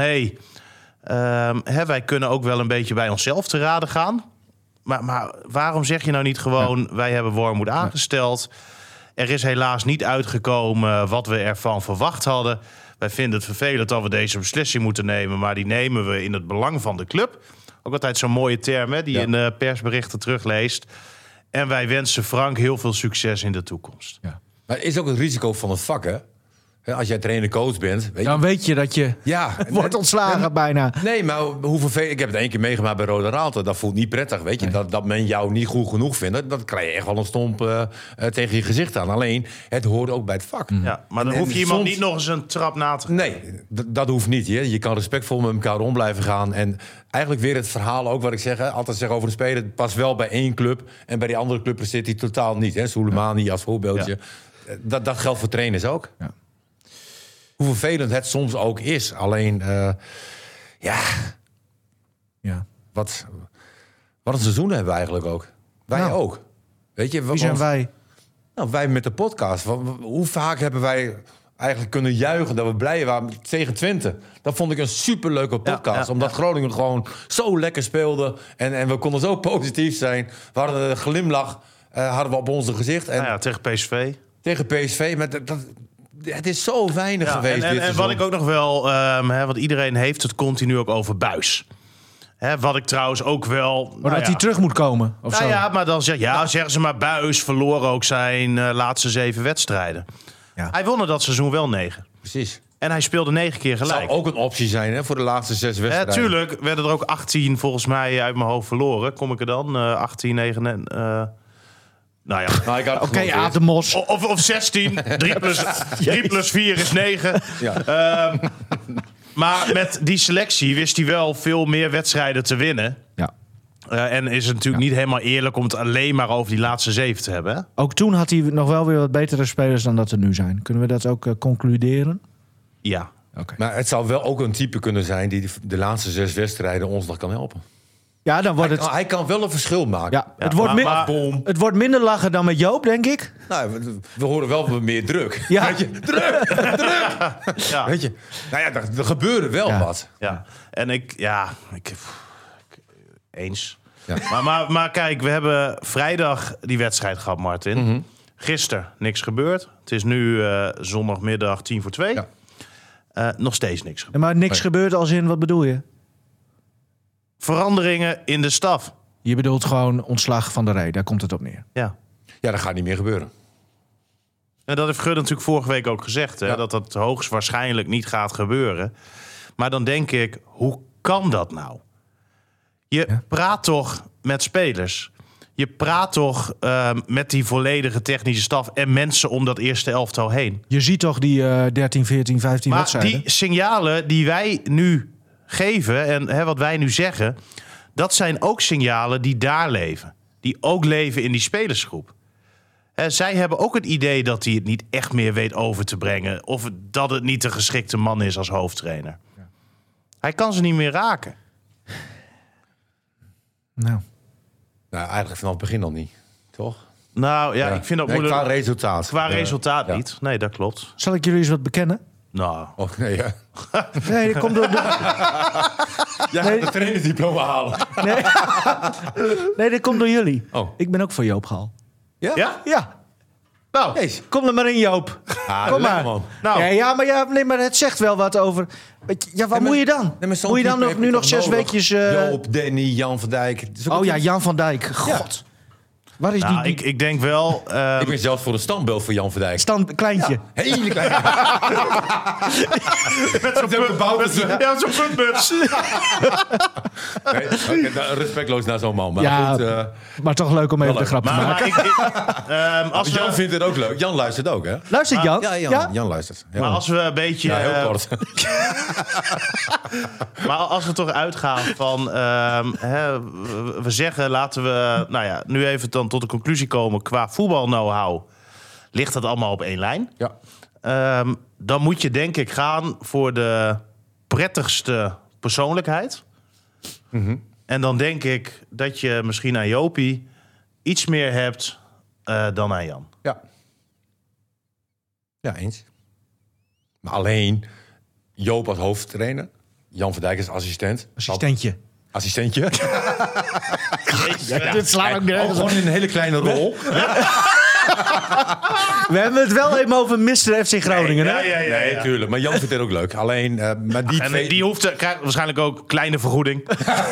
Speaker 3: wij kunnen ook wel een beetje bij onszelf te raden gaan. Maar waarom zeg je nou niet gewoon, wij hebben Wormoed aangesteld. Er is helaas niet uitgekomen wat we ervan verwacht hadden. Wij vinden het vervelend dat we deze beslissing moeten nemen, maar die nemen we in het belang van de club. Ook altijd zo'n mooie term, hè, die je in persberichten terugleest. En wij wensen Frank heel veel succes in de toekomst.
Speaker 2: Ja.
Speaker 4: Maar het is ook het risico van het vak, hè? Als jij trainer-coach bent...
Speaker 2: Dan weet je dat je wordt ontslagen bijna.
Speaker 4: Nee, maar hoe vervelend... Ik heb het 1 keer meegemaakt bij Roda Raalte. Dat voelt niet prettig, weet je.
Speaker 2: Nee.
Speaker 4: Dat men jou niet goed genoeg vindt. Dat krijg je echt wel een stomp tegen je gezicht aan. Alleen, het hoort ook bij het vak.
Speaker 3: Ja, maar dan hoef je iemand niet nog eens een trap na te...
Speaker 4: Nee, dat hoeft niet. Hè. Je kan respectvol met elkaar om blijven gaan. En eigenlijk weer het verhaal ook wat ik zeg. Hè, altijd zeg over een speler. Het past wel bij 1 club. En bij die andere club zit hij totaal niet. Hè. Soleimani als voorbeeldje. Ja. Dat geldt voor trainers ook. Ja. Hoe vervelend het soms ook is. Alleen, wat een seizoen hebben we eigenlijk ook. Wij ook. Weet je,
Speaker 2: wie zijn wij?
Speaker 4: Nou, wij met de podcast. Hoe vaak hebben wij eigenlijk kunnen juichen dat we blij waren tegen Twente? Dat vond ik een superleuke podcast. Omdat Groningen gewoon zo lekker speelde. En we konden zo positief zijn. We hadden een glimlach hadden we op ons gezicht. En
Speaker 3: tegen PSV.
Speaker 4: Tegen PSV. Het is zo weinig geweest.
Speaker 3: En wat ik ook nog wel... want iedereen heeft het continu ook over Buis. Wat ik trouwens ook wel...
Speaker 2: Maar dat hij terug moet komen, of zo?
Speaker 3: Ja, maar dan zeggen ze maar... Buis verloor ook zijn laatste 7 wedstrijden. Ja. Hij won er dat seizoen wel 9.
Speaker 4: Precies.
Speaker 3: En hij speelde 9 keer gelijk.
Speaker 4: Zou ook een optie zijn voor de laatste 6 wedstrijden.
Speaker 3: Tuurlijk werden er ook 18 volgens mij uit mijn hoofd verloren. Kom ik er dan? 18, 9... Nou ja,
Speaker 2: oké, Atemos.
Speaker 3: Of 16. 3 plus 4 is 9. Ja. Maar met die selectie wist hij wel veel meer wedstrijden te winnen. Ja. En is het natuurlijk niet helemaal eerlijk om het alleen maar over die laatste 7 te hebben. Hè?
Speaker 2: Ook toen had hij nog wel weer wat betere spelers dan dat er nu zijn. Kunnen we dat ook concluderen?
Speaker 3: Ja.
Speaker 4: Okay. Maar het zou wel ook een type kunnen zijn die de laatste 6 wedstrijden ons nog kan helpen.
Speaker 2: Ja, dan wordt
Speaker 4: hij kan wel een verschil maken.
Speaker 2: Ja, het wordt minder lachen dan met Joop, denk ik.
Speaker 4: Nou, we horen wel meer druk.
Speaker 2: Ja.
Speaker 4: Weet je, druk. Ja. Weet je, nou ja, er gebeurde wel wat.
Speaker 3: Ja. En ik eens. Ja. Maar kijk, we hebben vrijdag die wedstrijd gehad, Martin. Mm-hmm. Gisteren niks gebeurd. Het is nu zondagmiddag 1:50. Ja. Nog steeds niks gebeurd.
Speaker 2: Maar niks gebeurd als in, wat bedoel je?
Speaker 3: Veranderingen in de staf.
Speaker 2: Je bedoelt gewoon ontslag van de Ree, daar komt het op neer.
Speaker 4: Ja, dat gaat niet meer gebeuren.
Speaker 3: En dat heeft Gudde natuurlijk vorige week ook gezegd. Hè, dat dat hoogstwaarschijnlijk niet gaat gebeuren. Maar dan denk ik, hoe kan dat nou? Je praat toch met spelers. Je praat toch met die volledige technische staf en mensen om dat eerste elftal heen.
Speaker 2: Je ziet toch die 13, 14, 15 wedstrijden?
Speaker 3: Maar die signalen die wij nu geven en wat wij nu zeggen, dat zijn ook signalen die daar leven. Die ook leven in die spelersgroep. Zij hebben ook het idee dat hij het niet echt meer weet over te brengen. Of dat het niet de geschikte man is als hoofdtrainer. Ja. Hij kan ze niet meer raken.
Speaker 4: Nou, eigenlijk vanaf het begin al niet. Toch?
Speaker 3: Nou ja, ik vind dat moeilijk.
Speaker 4: Qua resultaat.
Speaker 3: Qua resultaat niet. Nee, dat klopt.
Speaker 2: Zal ik jullie eens wat bekennen?
Speaker 3: Nou.
Speaker 4: Oh, nee, ja.
Speaker 2: Nee, dat komt door...
Speaker 4: Jij gaat de trainersdiploma halen.
Speaker 2: Nee, dat komt door jullie.
Speaker 4: Oh.
Speaker 2: Ik ben ook voor Joop Gal.
Speaker 4: Ja?
Speaker 3: Ja?
Speaker 2: Ja.
Speaker 3: Nou.
Speaker 2: Kom er maar in, Joop. Kom maar.
Speaker 4: Man.
Speaker 2: Nou. Maar het zegt wel wat over... Ja, wat moet je dan? Moet je dan nu nog 6 weekjes...
Speaker 4: Joop, Danny, Jan van Dijk.
Speaker 2: Jan van Dijk. God.
Speaker 4: Ja.
Speaker 3: Waar is die? Ik denk wel...
Speaker 4: Ik ben zelfs voor een standbeeld voor Jan van Dijk.
Speaker 2: Kleintje.
Speaker 4: Ja, hele klein.
Speaker 3: Met zo'n puntmuts.
Speaker 4: Respectloos naar zo'n man. Maar,
Speaker 2: ja, goed, maar toch leuk om even de grap te maken.
Speaker 4: Jan vindt het ook leuk. Jan luistert ook, hè?
Speaker 2: Luistert Jan?
Speaker 4: Ja, Jan luistert.
Speaker 3: Maar als we een beetje...
Speaker 4: Ja, heel kort.
Speaker 3: Maar als we toch uitgaan van... we zeggen, laten we nu even dan tot de conclusie komen... qua voetbal-know-how ligt dat allemaal op één lijn. Ja. Dan moet je denk ik gaan voor de prettigste persoonlijkheid. Mm-hmm. En dan denk ik dat je misschien aan Jopie iets meer hebt dan aan Jan.
Speaker 4: Ja, eens. Maar alleen Joop als hoofdtrainer... Jan van Dijk is assistent. Assistentje.
Speaker 2: Dit slaat ook nergens.
Speaker 4: Gewoon in een hele kleine rol.
Speaker 2: We hebben het wel even over Mr. FC Groningen, hè?
Speaker 4: Nee, natuurlijk. Maar Jan vindt het ook leuk. Alleen, maar die
Speaker 3: En
Speaker 4: twee...
Speaker 3: die krijgt waarschijnlijk ook kleine vergoeding.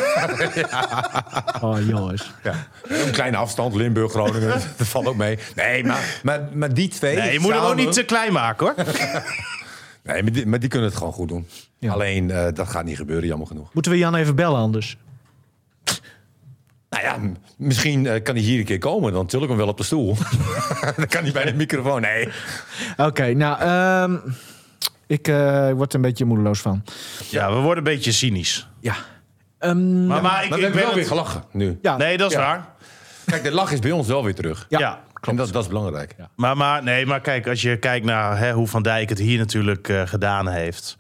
Speaker 2: Oh, jongens.
Speaker 4: Ja. Een kleine afstand, Limburg, Groningen. Dat valt ook mee. Nee, maar die twee...
Speaker 3: Nee, je moet hem ook
Speaker 4: samen-
Speaker 3: niet te klein maken, hoor.
Speaker 4: Nee, maar die kunnen het gewoon goed doen.
Speaker 2: Ja.
Speaker 4: Alleen, dat gaat niet gebeuren, jammer genoeg.
Speaker 2: Moeten we Jan even bellen anders?
Speaker 4: Nou ja, misschien kan hij hier een keer komen. Dan til ik hem wel op de stoel. Dan kan hij bij de microfoon. Nee.
Speaker 2: Oké, ik word er een beetje moedeloos van.
Speaker 3: Ja, we worden een beetje cynisch.
Speaker 2: Ja.
Speaker 3: Maar
Speaker 4: Maar we hebben wel
Speaker 3: het-
Speaker 4: weer gelachen nu.
Speaker 2: Ja.
Speaker 3: Nee, dat is
Speaker 4: Ja.
Speaker 3: waar.
Speaker 4: Kijk, de lach is bij ons wel weer terug.
Speaker 3: Ja.
Speaker 4: En dat is belangrijk. Ja.
Speaker 3: Maar kijk, als je kijkt naar hoe Van Dijk het hier natuurlijk gedaan heeft.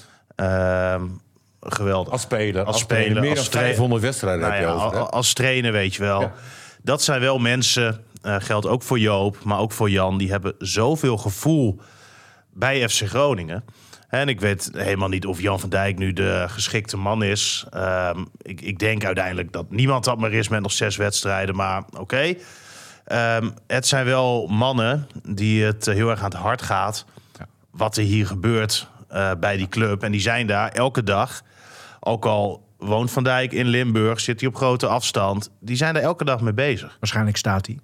Speaker 3: Geweldig.
Speaker 4: Als speler.
Speaker 3: Als speler,
Speaker 4: Meer
Speaker 3: als
Speaker 4: dan
Speaker 3: trainer.
Speaker 4: 500 wedstrijden
Speaker 3: Nou
Speaker 4: heb je
Speaker 3: ja,
Speaker 4: over. Hè?
Speaker 3: als trainer weet je wel.
Speaker 4: Ja.
Speaker 3: Dat zijn wel mensen, geldt ook voor Joop, maar ook voor Jan. Die hebben zoveel gevoel bij FC Groningen. En ik weet helemaal niet of Jan van Dijk nu de geschikte man is. Ik denk uiteindelijk dat niemand dat maar is met nog 6 wedstrijden. Maar oké. Het zijn wel mannen die het heel erg aan het hart gaat. Wat er hier gebeurt bij die club. En die zijn daar elke dag. Ook al woont Van Dijk in Limburg, zit hij op grote afstand. Die zijn er elke dag mee bezig.
Speaker 2: Waarschijnlijk staat hij.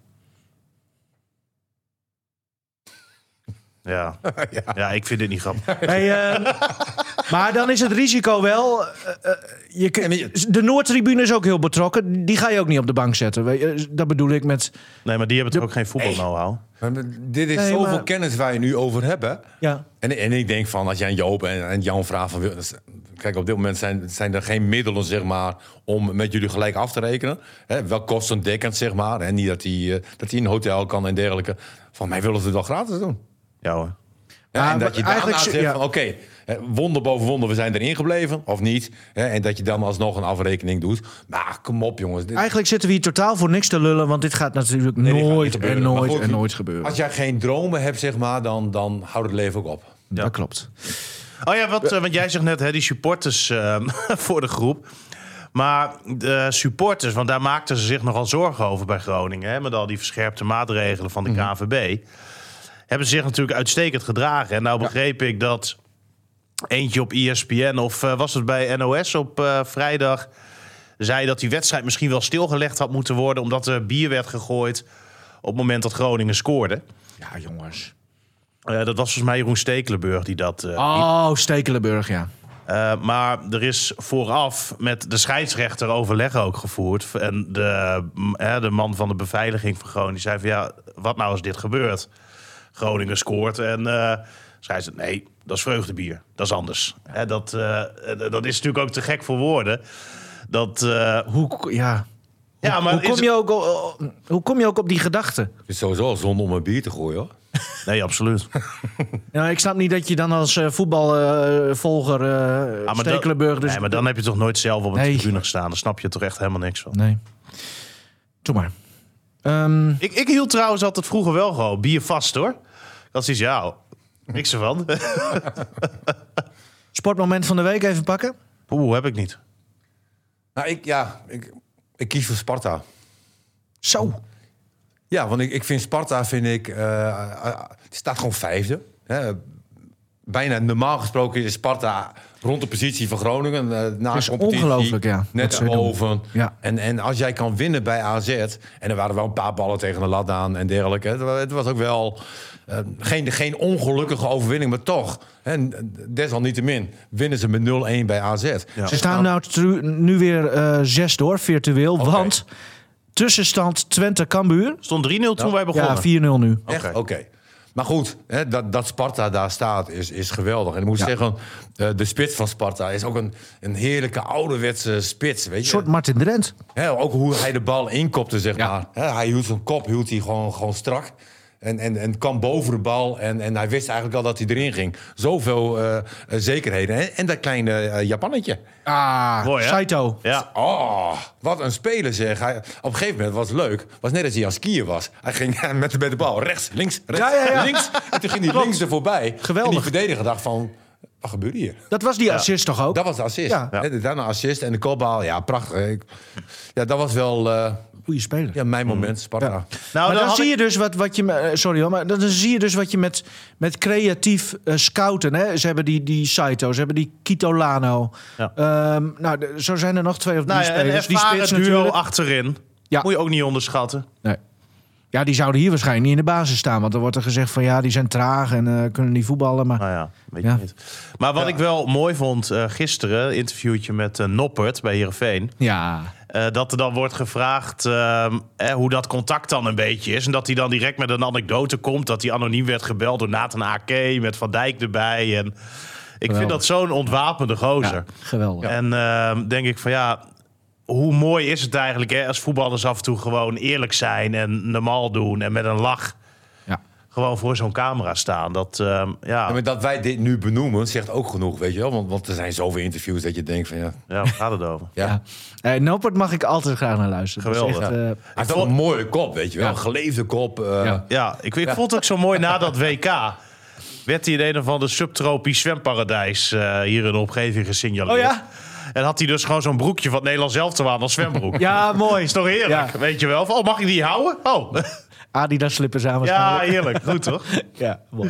Speaker 3: Ja, ja ik vind dit niet grappig.
Speaker 2: Hey, maar dan is het risico wel... de Noordtribune is ook heel betrokken. Die ga je ook niet op de bank zetten. Dat bedoel ik met...
Speaker 3: Nee, maar die hebben toch ook geen voetbal-know-how?
Speaker 4: Maar dit is
Speaker 2: Nee,
Speaker 4: zoveel
Speaker 2: maar-
Speaker 4: kennis waar je nu over hebt. Hè?
Speaker 2: Ja.
Speaker 4: En ik denk van, als jij aan Joop en Jan vraagt van... Kijk, op dit moment zijn er geen middelen, zeg maar, om met jullie gelijk af te rekenen. Hè, wel kostendekkend, zeg maar. En niet dat hij in een hotel kan en dergelijke. Van mij willen ze het wel gratis doen.
Speaker 3: Ja hoor.
Speaker 4: Ja, en
Speaker 2: Maar
Speaker 4: dat je daarna
Speaker 2: eigenlijk
Speaker 4: zegt
Speaker 2: ja.
Speaker 4: van, oké, wonder boven wonder, we zijn erin gebleven, of niet. Hè, en dat je dan alsnog een afrekening doet. Maar kom op, jongens.
Speaker 2: Eigenlijk zitten we hier totaal voor niks te lullen... want dit gaat natuurlijk
Speaker 4: Nee, dit gaat niet
Speaker 2: nooit
Speaker 4: gebeuren.
Speaker 2: en
Speaker 4: Maar
Speaker 2: nooit
Speaker 4: goed,
Speaker 2: en nooit gebeuren.
Speaker 4: Als jij geen dromen hebt, zeg maar, dan houdt het leven ook op.
Speaker 2: Dat klopt.
Speaker 3: Oh ja, want jij zegt net, die supporters voor de groep. Maar de supporters, want daar maakten ze zich nogal zorgen over bij Groningen. Hè, met al die verscherpte maatregelen van de KNVB. Hebben ze zich natuurlijk uitstekend gedragen. En nou begreep ik dat eentje op ESPN, of was het bij NOS op vrijdag... zei dat die wedstrijd misschien wel stilgelegd had moeten worden... omdat er bier werd gegooid op het moment dat Groningen scoorde.
Speaker 2: Ja, jongens.
Speaker 3: Dat was volgens mij Jeroen Stekelenburg die dat...
Speaker 2: Stekelenburg, ja.
Speaker 3: Maar er is vooraf met de scheidsrechter overleg ook gevoerd. En de man van de beveiliging van Groningen zei van... ja, wat nou als dit gebeurt? Groningen scoort en scheidsrechter... nee, dat is vreugdebier. Dat is anders. Dat is natuurlijk ook te gek voor woorden.
Speaker 2: Hoe kom je ook op die gedachte?
Speaker 4: Het is sowieso al zonde om een bier te gooien, hoor.
Speaker 3: Nee, absoluut.
Speaker 2: Ja, ik snap niet dat je dan als voetbalvolger Stekelenburg... Dus...
Speaker 3: Nee, maar dan heb je toch nooit zelf op een
Speaker 2: Nee.
Speaker 3: tribune gestaan. Dan snap je toch echt helemaal niks van.
Speaker 2: Nee. Doe maar.
Speaker 3: Ik hield trouwens altijd vroeger wel gewoon bier vast, hoor. Dat is niks ervan.
Speaker 2: Sportmoment van de week even pakken.
Speaker 3: Heb ik niet.
Speaker 4: Nou, ik kies voor Sparta.
Speaker 2: Zo.
Speaker 4: Ja, want ik vind Sparta, het staat gewoon 5e. Hè. Bijna normaal gesproken is Sparta rond de positie van Groningen. Na
Speaker 2: Het is
Speaker 4: de competitie,
Speaker 2: ongelooflijk, ja, wat
Speaker 4: Net
Speaker 2: ze doen.
Speaker 4: boven.
Speaker 2: Ja.
Speaker 4: En als jij kan winnen bij AZ... en er waren wel een paar ballen tegen de lat aan en dergelijke. Het was ook wel geen ongelukkige overwinning, maar toch. Hè, desalniettemin winnen ze met 0-1 bij AZ.
Speaker 3: Ja.
Speaker 2: Ze staan nu weer 6 door, virtueel.
Speaker 4: Oké.
Speaker 2: Want tussenstand Twente-Cambuur.
Speaker 3: Stond 3-0 toen wij begonnen.
Speaker 2: Ja, 4-0 nu.
Speaker 4: Echt? Oké. Maar goed, hè, dat Sparta daar staat is geweldig. En ik moet zeggen, de spits van Sparta is ook een heerlijke ouderwetse spits. Weet je?
Speaker 2: Een soort Martin Drent.
Speaker 4: Hè, ook hoe hij de bal inkopte, zeg
Speaker 2: Ja.
Speaker 4: maar. Hè, hij hield zijn kop gewoon strak. En kwam boven de bal. En hij wist eigenlijk al dat hij erin ging. Zoveel zekerheden. Hè? En dat kleine Japannetje.
Speaker 3: Mooi, hè?
Speaker 2: Saito.
Speaker 3: Ja.
Speaker 4: Oh, wat een speler zeg. Op een gegeven moment was het leuk. Was net als hij aan skiën was. Hij ging met de bal rechts, links, rechts,
Speaker 2: Ja.
Speaker 4: links. En toen ging hij links er voorbij.
Speaker 2: Geweldig.
Speaker 4: En die verdediger dacht van, wat gebeurt hier?
Speaker 2: Dat was die assist toch ook?
Speaker 4: Dat was de assist.
Speaker 2: Ja.
Speaker 4: Hè, daarna assist en de kopbal. Ja, prachtig. Dat was wel
Speaker 2: Goeie speler.
Speaker 4: Ja, mijn moment, Sparta.
Speaker 2: Ja.
Speaker 3: Nou,
Speaker 2: Maar dan
Speaker 3: had
Speaker 2: zie
Speaker 3: ik-
Speaker 2: je dus wat je... Sorry hoor, maar dan zie je dus wat je met creatief scouten... Hè? Ze hebben die Saito, ze hebben die Kitolano.
Speaker 3: Ja.
Speaker 2: Zo zijn er nog 2 of 3
Speaker 3: Nou ja, een
Speaker 2: spelers. Die
Speaker 3: ervaren
Speaker 2: spits
Speaker 3: duo
Speaker 2: natuurlijk.
Speaker 3: achterin.
Speaker 2: Ja.
Speaker 3: Moet je ook niet onderschatten.
Speaker 2: Nee. Ja, die zouden hier waarschijnlijk niet in de basis staan. Want er wordt er gezegd van ja, die zijn traag en kunnen niet voetballen. Maar
Speaker 3: Nou ja, weet je
Speaker 2: Ja.
Speaker 3: niet. Maar wat ik wel mooi vond gisteren, een interviewtje met Noppert bij Heerenveen.
Speaker 2: ja,
Speaker 3: Dat er dan wordt gevraagd hoe dat contact dan een beetje is. En dat hij dan direct met een anekdote komt. Dat hij anoniem werd gebeld door Nathan Ake met Van Dijk erbij. En ik vind dat zo'n ontwapende gozer.
Speaker 2: ja, geweldig.
Speaker 3: En denk ik van ja, hoe mooi is het eigenlijk hè, als voetballers af en toe gewoon eerlijk zijn en normaal doen en met een lach
Speaker 2: Ja.
Speaker 3: gewoon voor zo'n camera staan. Dat,
Speaker 4: Ja, maar dat wij dit nu benoemen, zegt ook genoeg, weet je wel. Want er zijn zoveel interviews dat je denkt van ja...
Speaker 3: waar gaat het over?
Speaker 4: ja.
Speaker 2: Noppert mag ik altijd graag naar luisteren. Dat is
Speaker 3: Geweldig.
Speaker 2: echt,
Speaker 4: Hij heeft ook een mooie kop, weet je wel.
Speaker 2: Ja.
Speaker 4: Een geleefde kop.
Speaker 2: Ja.
Speaker 3: Ja, ik vond het ook zo mooi na dat WK. Werd hij in een of ander subtropisch zwemparadijs hier in de omgeving gesignaleerd.
Speaker 2: Oh ja?
Speaker 3: En had hij dus gewoon zo'n broekje van het Nederlands elftal aan als zwembroek.
Speaker 2: Ja, mooi.
Speaker 3: Is toch heerlijk,
Speaker 2: Ja.
Speaker 3: weet je wel? Van, oh, mag ik die houden? Oh,
Speaker 2: Adidas slippers aan
Speaker 3: ja,
Speaker 2: waarschijnlijk.
Speaker 3: heerlijk. Goed, toch?
Speaker 2: Ja, mooi.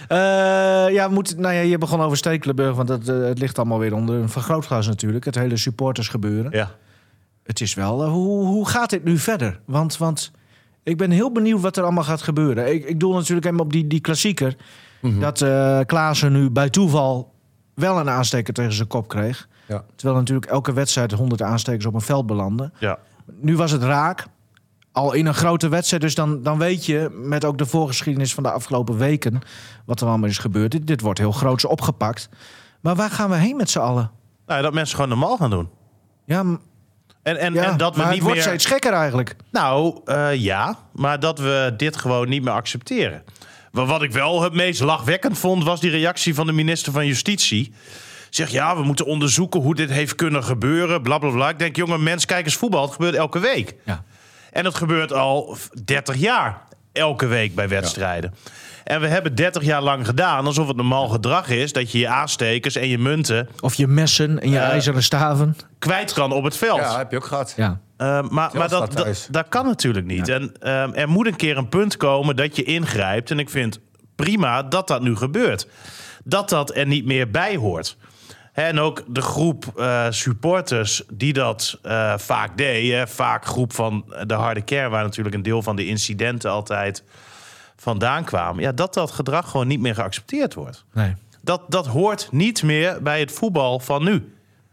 Speaker 2: Je begon over Stekelenburg, want het ligt allemaal weer onder een vergrootglas natuurlijk. Het hele supportersgebeuren.
Speaker 3: Ja.
Speaker 2: Het is wel, hoe gaat dit nu verder? Want ik ben heel benieuwd wat er allemaal gaat gebeuren. Ik doel natuurlijk helemaal op die klassieker. Dat Klaassen nu bij toeval wel een aansteker tegen zijn kop kreeg.
Speaker 4: Ja.
Speaker 2: Terwijl natuurlijk elke wedstrijd 100 aanstekers op een veld belanden.
Speaker 3: Ja.
Speaker 2: Nu was het raak. Al in een grote wedstrijd. Dus dan weet je, met ook de voorgeschiedenis van de afgelopen weken, wat er allemaal is gebeurd. Dit wordt heel groots opgepakt. Maar waar gaan we heen met z'n allen?
Speaker 3: Nou, dat mensen gewoon normaal gaan doen.
Speaker 2: Ja,
Speaker 3: En dat we
Speaker 2: maar het
Speaker 3: niet
Speaker 2: wordt
Speaker 3: meer...
Speaker 2: steeds gekker eigenlijk.
Speaker 3: Nou, ja. Maar dat we dit gewoon niet meer accepteren. Maar wat ik wel het meest lachwekkend vond, was die reactie van de minister van Justitie. Zegt, ja, we moeten onderzoeken hoe dit heeft kunnen gebeuren, bla bla bla. Ik denk, jongen, mens, kijk eens voetbal. Het gebeurt elke week.
Speaker 2: Ja.
Speaker 3: En het gebeurt al 30 jaar. Elke week bij wedstrijden. Ja. En we hebben 30 jaar lang gedaan alsof het normaal gedrag is dat je je aanstekers en je munten
Speaker 2: Of je messen en je ijzeren staven.
Speaker 3: kwijt kan op het veld.
Speaker 4: Ja, heb je ook gehad.
Speaker 2: Ja.
Speaker 3: Maar dat kan natuurlijk niet. Ja. En er moet een keer een punt komen dat je ingrijpt. En ik vind prima dat dat nu gebeurt. Dat er niet meer bij hoort. En ook de groep supporters die dat vaak deed. Vaak groep van de harde kern, waar natuurlijk een deel van de incidenten altijd vandaan kwamen. Ja, dat gedrag gewoon niet meer geaccepteerd wordt.
Speaker 2: Nee.
Speaker 3: Dat hoort niet meer bij het voetbal van nu.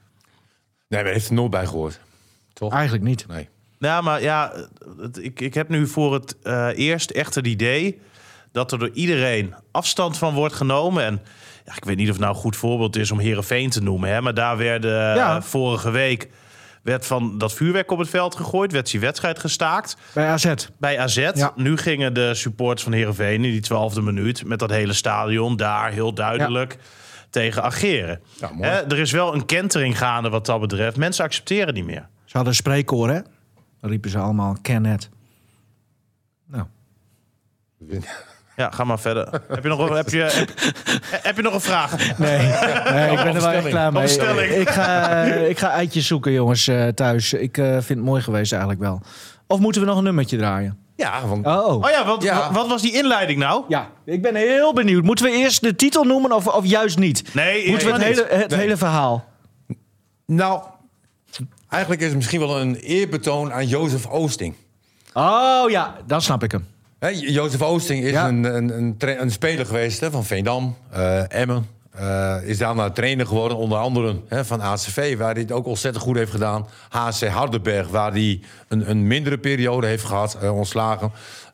Speaker 4: Nee, maar heeft er nooit bij gehoord. Toch?
Speaker 2: Eigenlijk niet.
Speaker 4: Nee.
Speaker 3: Ja, maar ja, ik heb nu voor het eerst echt het idee dat er door iedereen afstand van wordt genomen. En ja, ik weet niet of het nou een goed voorbeeld is om Heerenveen te noemen. Hè, maar daar werden vorige week werd van dat vuurwerk op het veld gegooid. Werd die wedstrijd gestaakt.
Speaker 2: Bij AZ.
Speaker 3: Bij AZ.
Speaker 2: Ja.
Speaker 3: Nu gingen de supporters van Heerenveen in die 12e minuut met dat hele stadion daar heel duidelijk tegen ageren.
Speaker 4: Ja, mooi.
Speaker 3: Er is wel een kentering gaande wat dat betreft. Mensen accepteren niet meer.
Speaker 2: Ze hadden een spreekkoor, hè? Dan riepen ze allemaal, ken het. Nou.
Speaker 3: Ja, ga maar verder. Heb je nog een vraag?
Speaker 2: Nee, ik ben er wel echt klaar mee.
Speaker 3: Opstelling.
Speaker 2: Ik ga eitjes zoeken, jongens, thuis. Ik vind het mooi geweest eigenlijk wel. Of moeten we nog een nummertje draaien?
Speaker 4: Ja, want
Speaker 3: Oh ja,
Speaker 4: Ja.
Speaker 3: wat was die inleiding nou?
Speaker 2: Ja, ik ben heel benieuwd. Moeten we eerst de titel noemen of juist niet?
Speaker 3: Nee,
Speaker 2: Moeten we het hele verhaal?
Speaker 4: nou, eigenlijk is het misschien wel een eerbetoon aan Jozef Oosting.
Speaker 2: Oh ja, dan snap ik hem.
Speaker 4: Hè, Jozef Oosting is
Speaker 2: Ja.
Speaker 4: een speler geweest van Veendam, Emmen. Is daarna trainer geworden, onder andere van ACV, waar hij het ook ontzettend goed heeft gedaan. HC Hardenberg, waar hij een mindere periode heeft gehad, ontslagen.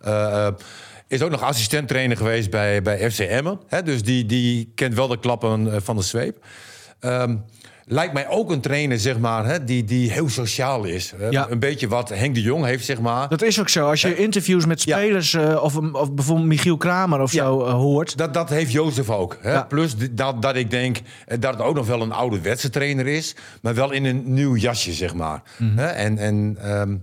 Speaker 4: Is ook nog assistent-trainer geweest bij FC Emmen. Dus die kent wel de klappen van de zweep. Lijkt mij ook een trainer, zeg maar, die heel sociaal is.
Speaker 2: Ja.
Speaker 4: Een beetje wat Henk de Jong heeft, zeg maar.
Speaker 2: Dat is ook zo. Als je interviews met spelers of bijvoorbeeld Michiel Kramer of zo hoort.
Speaker 4: Dat heeft Jozef ook. Hè?
Speaker 2: Ja.
Speaker 4: Plus dat ik denk dat het ook nog wel een ouderwetse trainer is. Maar wel in een nieuw jasje, zeg maar. Hè?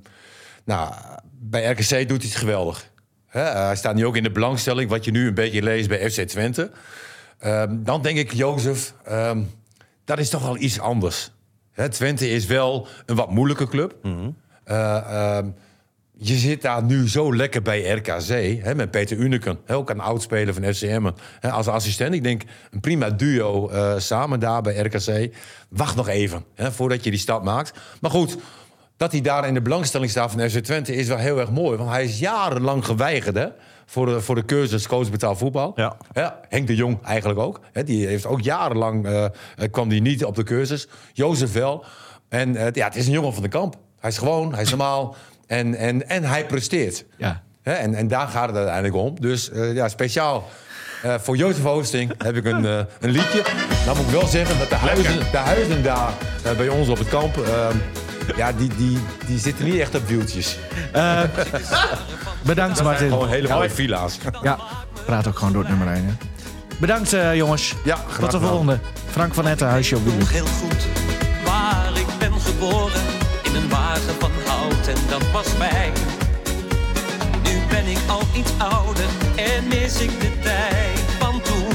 Speaker 4: Bij RKC doet hij het geweldig. Hè? Hij staat nu ook in de belangstelling, wat je nu een beetje leest bij FC Twente. Dan denk ik, Jozef, dat is toch wel iets anders. Hè? Twente is wel een wat moeilijke club. je zit daar nu zo lekker bij RKC, hè, met Peter Uneken, ook een oudspeler van FCM, als assistent. Ik denk, een prima duo samen daar bij RKC. Wacht nog even, voordat je die stap maakt. Maar goed, dat hij daar in de belangstelling staat van FC Twente is wel heel erg mooi. Want hij is jarenlang geweigerd, hè, voor de cursus coach betaald voetbal.
Speaker 3: Ja.
Speaker 4: Henk de Jong eigenlijk ook. Hè, die heeft ook jarenlang, kwam die niet op de cursus. Jozef wel. En het is een jongen van de kamp. Hij is gewoon, hij is normaal. En hij presteert.
Speaker 2: Ja.
Speaker 4: En daar gaat het uiteindelijk om. Dus speciaal voor Jozef Oosting heb ik een liedje. Nou moet ik wel zeggen dat de huizen daar bij ons op het kamp... die zitten niet echt op wieltjes.
Speaker 2: Bedankt, Martin.
Speaker 4: Gewoon hele mooie villa's.
Speaker 2: Ja, praat ook gewoon door het nummer 1. Hè. Bedankt, jongens.
Speaker 4: Ja, graag
Speaker 2: tot de
Speaker 4: gedaan.
Speaker 2: volgende. Frank van Etten, Huisje op Wiel.
Speaker 7: Nog heel goed waar ik ben geboren, in een wagen van hout en dat was mij. Nu ben ik al iets ouder en mis ik de tijd van toen.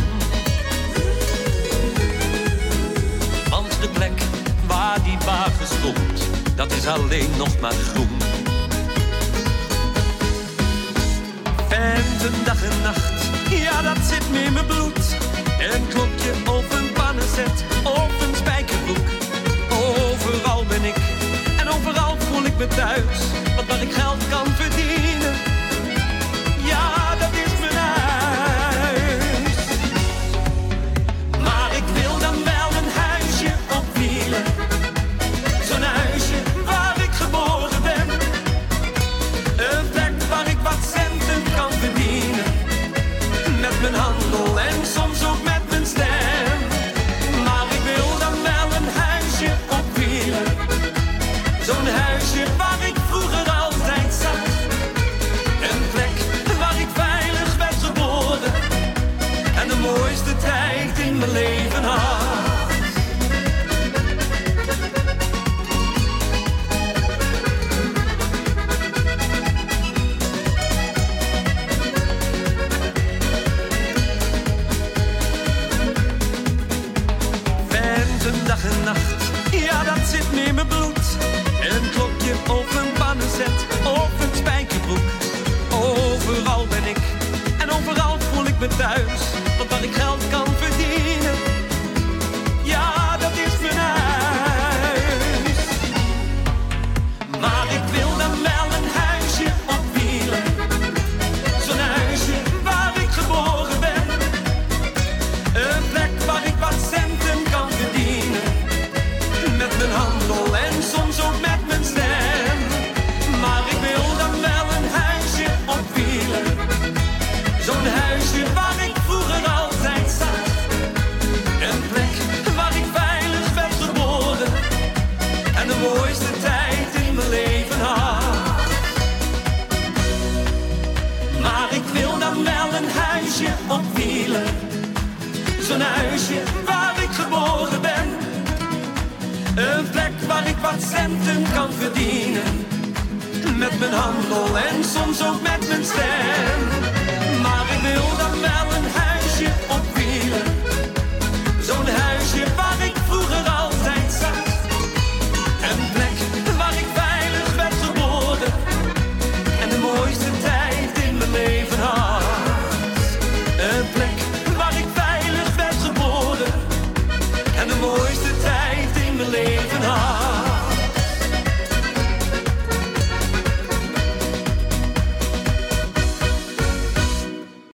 Speaker 7: Want de plek waar die wagen stond, dat is alleen nog maar groen. Venten dag en nacht, ja dat zit me in mijn bloed. Een klokje of een pannenzet of een spijkerbroek. Overal ben ik en overal voel ik me thuis. Want waar ik geld kan verdienen, ja dat is mijn huis. Maar ik wil dan wel een huisje op wielen. Zo'n huisje waar ik geboren ben. Een plek waar ik wat centen kan verdienen. Met mijn handel en soms ook met mijn stem. Maar ik wil dan wel een huisje op wielen. Zo'n huisje waar ik vroeger altijd zat. Een plek waar ik veilig werd geboren. En de mooiste tijd in mijn leven had. Dag en nacht, ja dat zit me in mijn bloed. Een klokje of een pannenzet of een spijkerbroek. Overal ben ik en overal voel ik me thuis. Want waar ik geld kan verdienen, ja dat is mijn huis. Maar ik wil dan wel een huisje op wielen. Zo'n huisje waar ik geboren ben. Een plek waar ik wat centen kan verdienen. Met mijn handel en soms ook met mijn stem. Maar ik wil dan wel een huisje op wielen. Zo'n huisje waar ik vroeger altijd zat. Een plek waar ik veilig werd geboren. En de mooiste tijd in mijn leven had. Maar ik wil dan wel een huisje op wielen. Zo'n huisje waar ik geboren ben. Een plek waar ik wat centen kan verdienen. Met mijn handel en soms ook met mijn stem.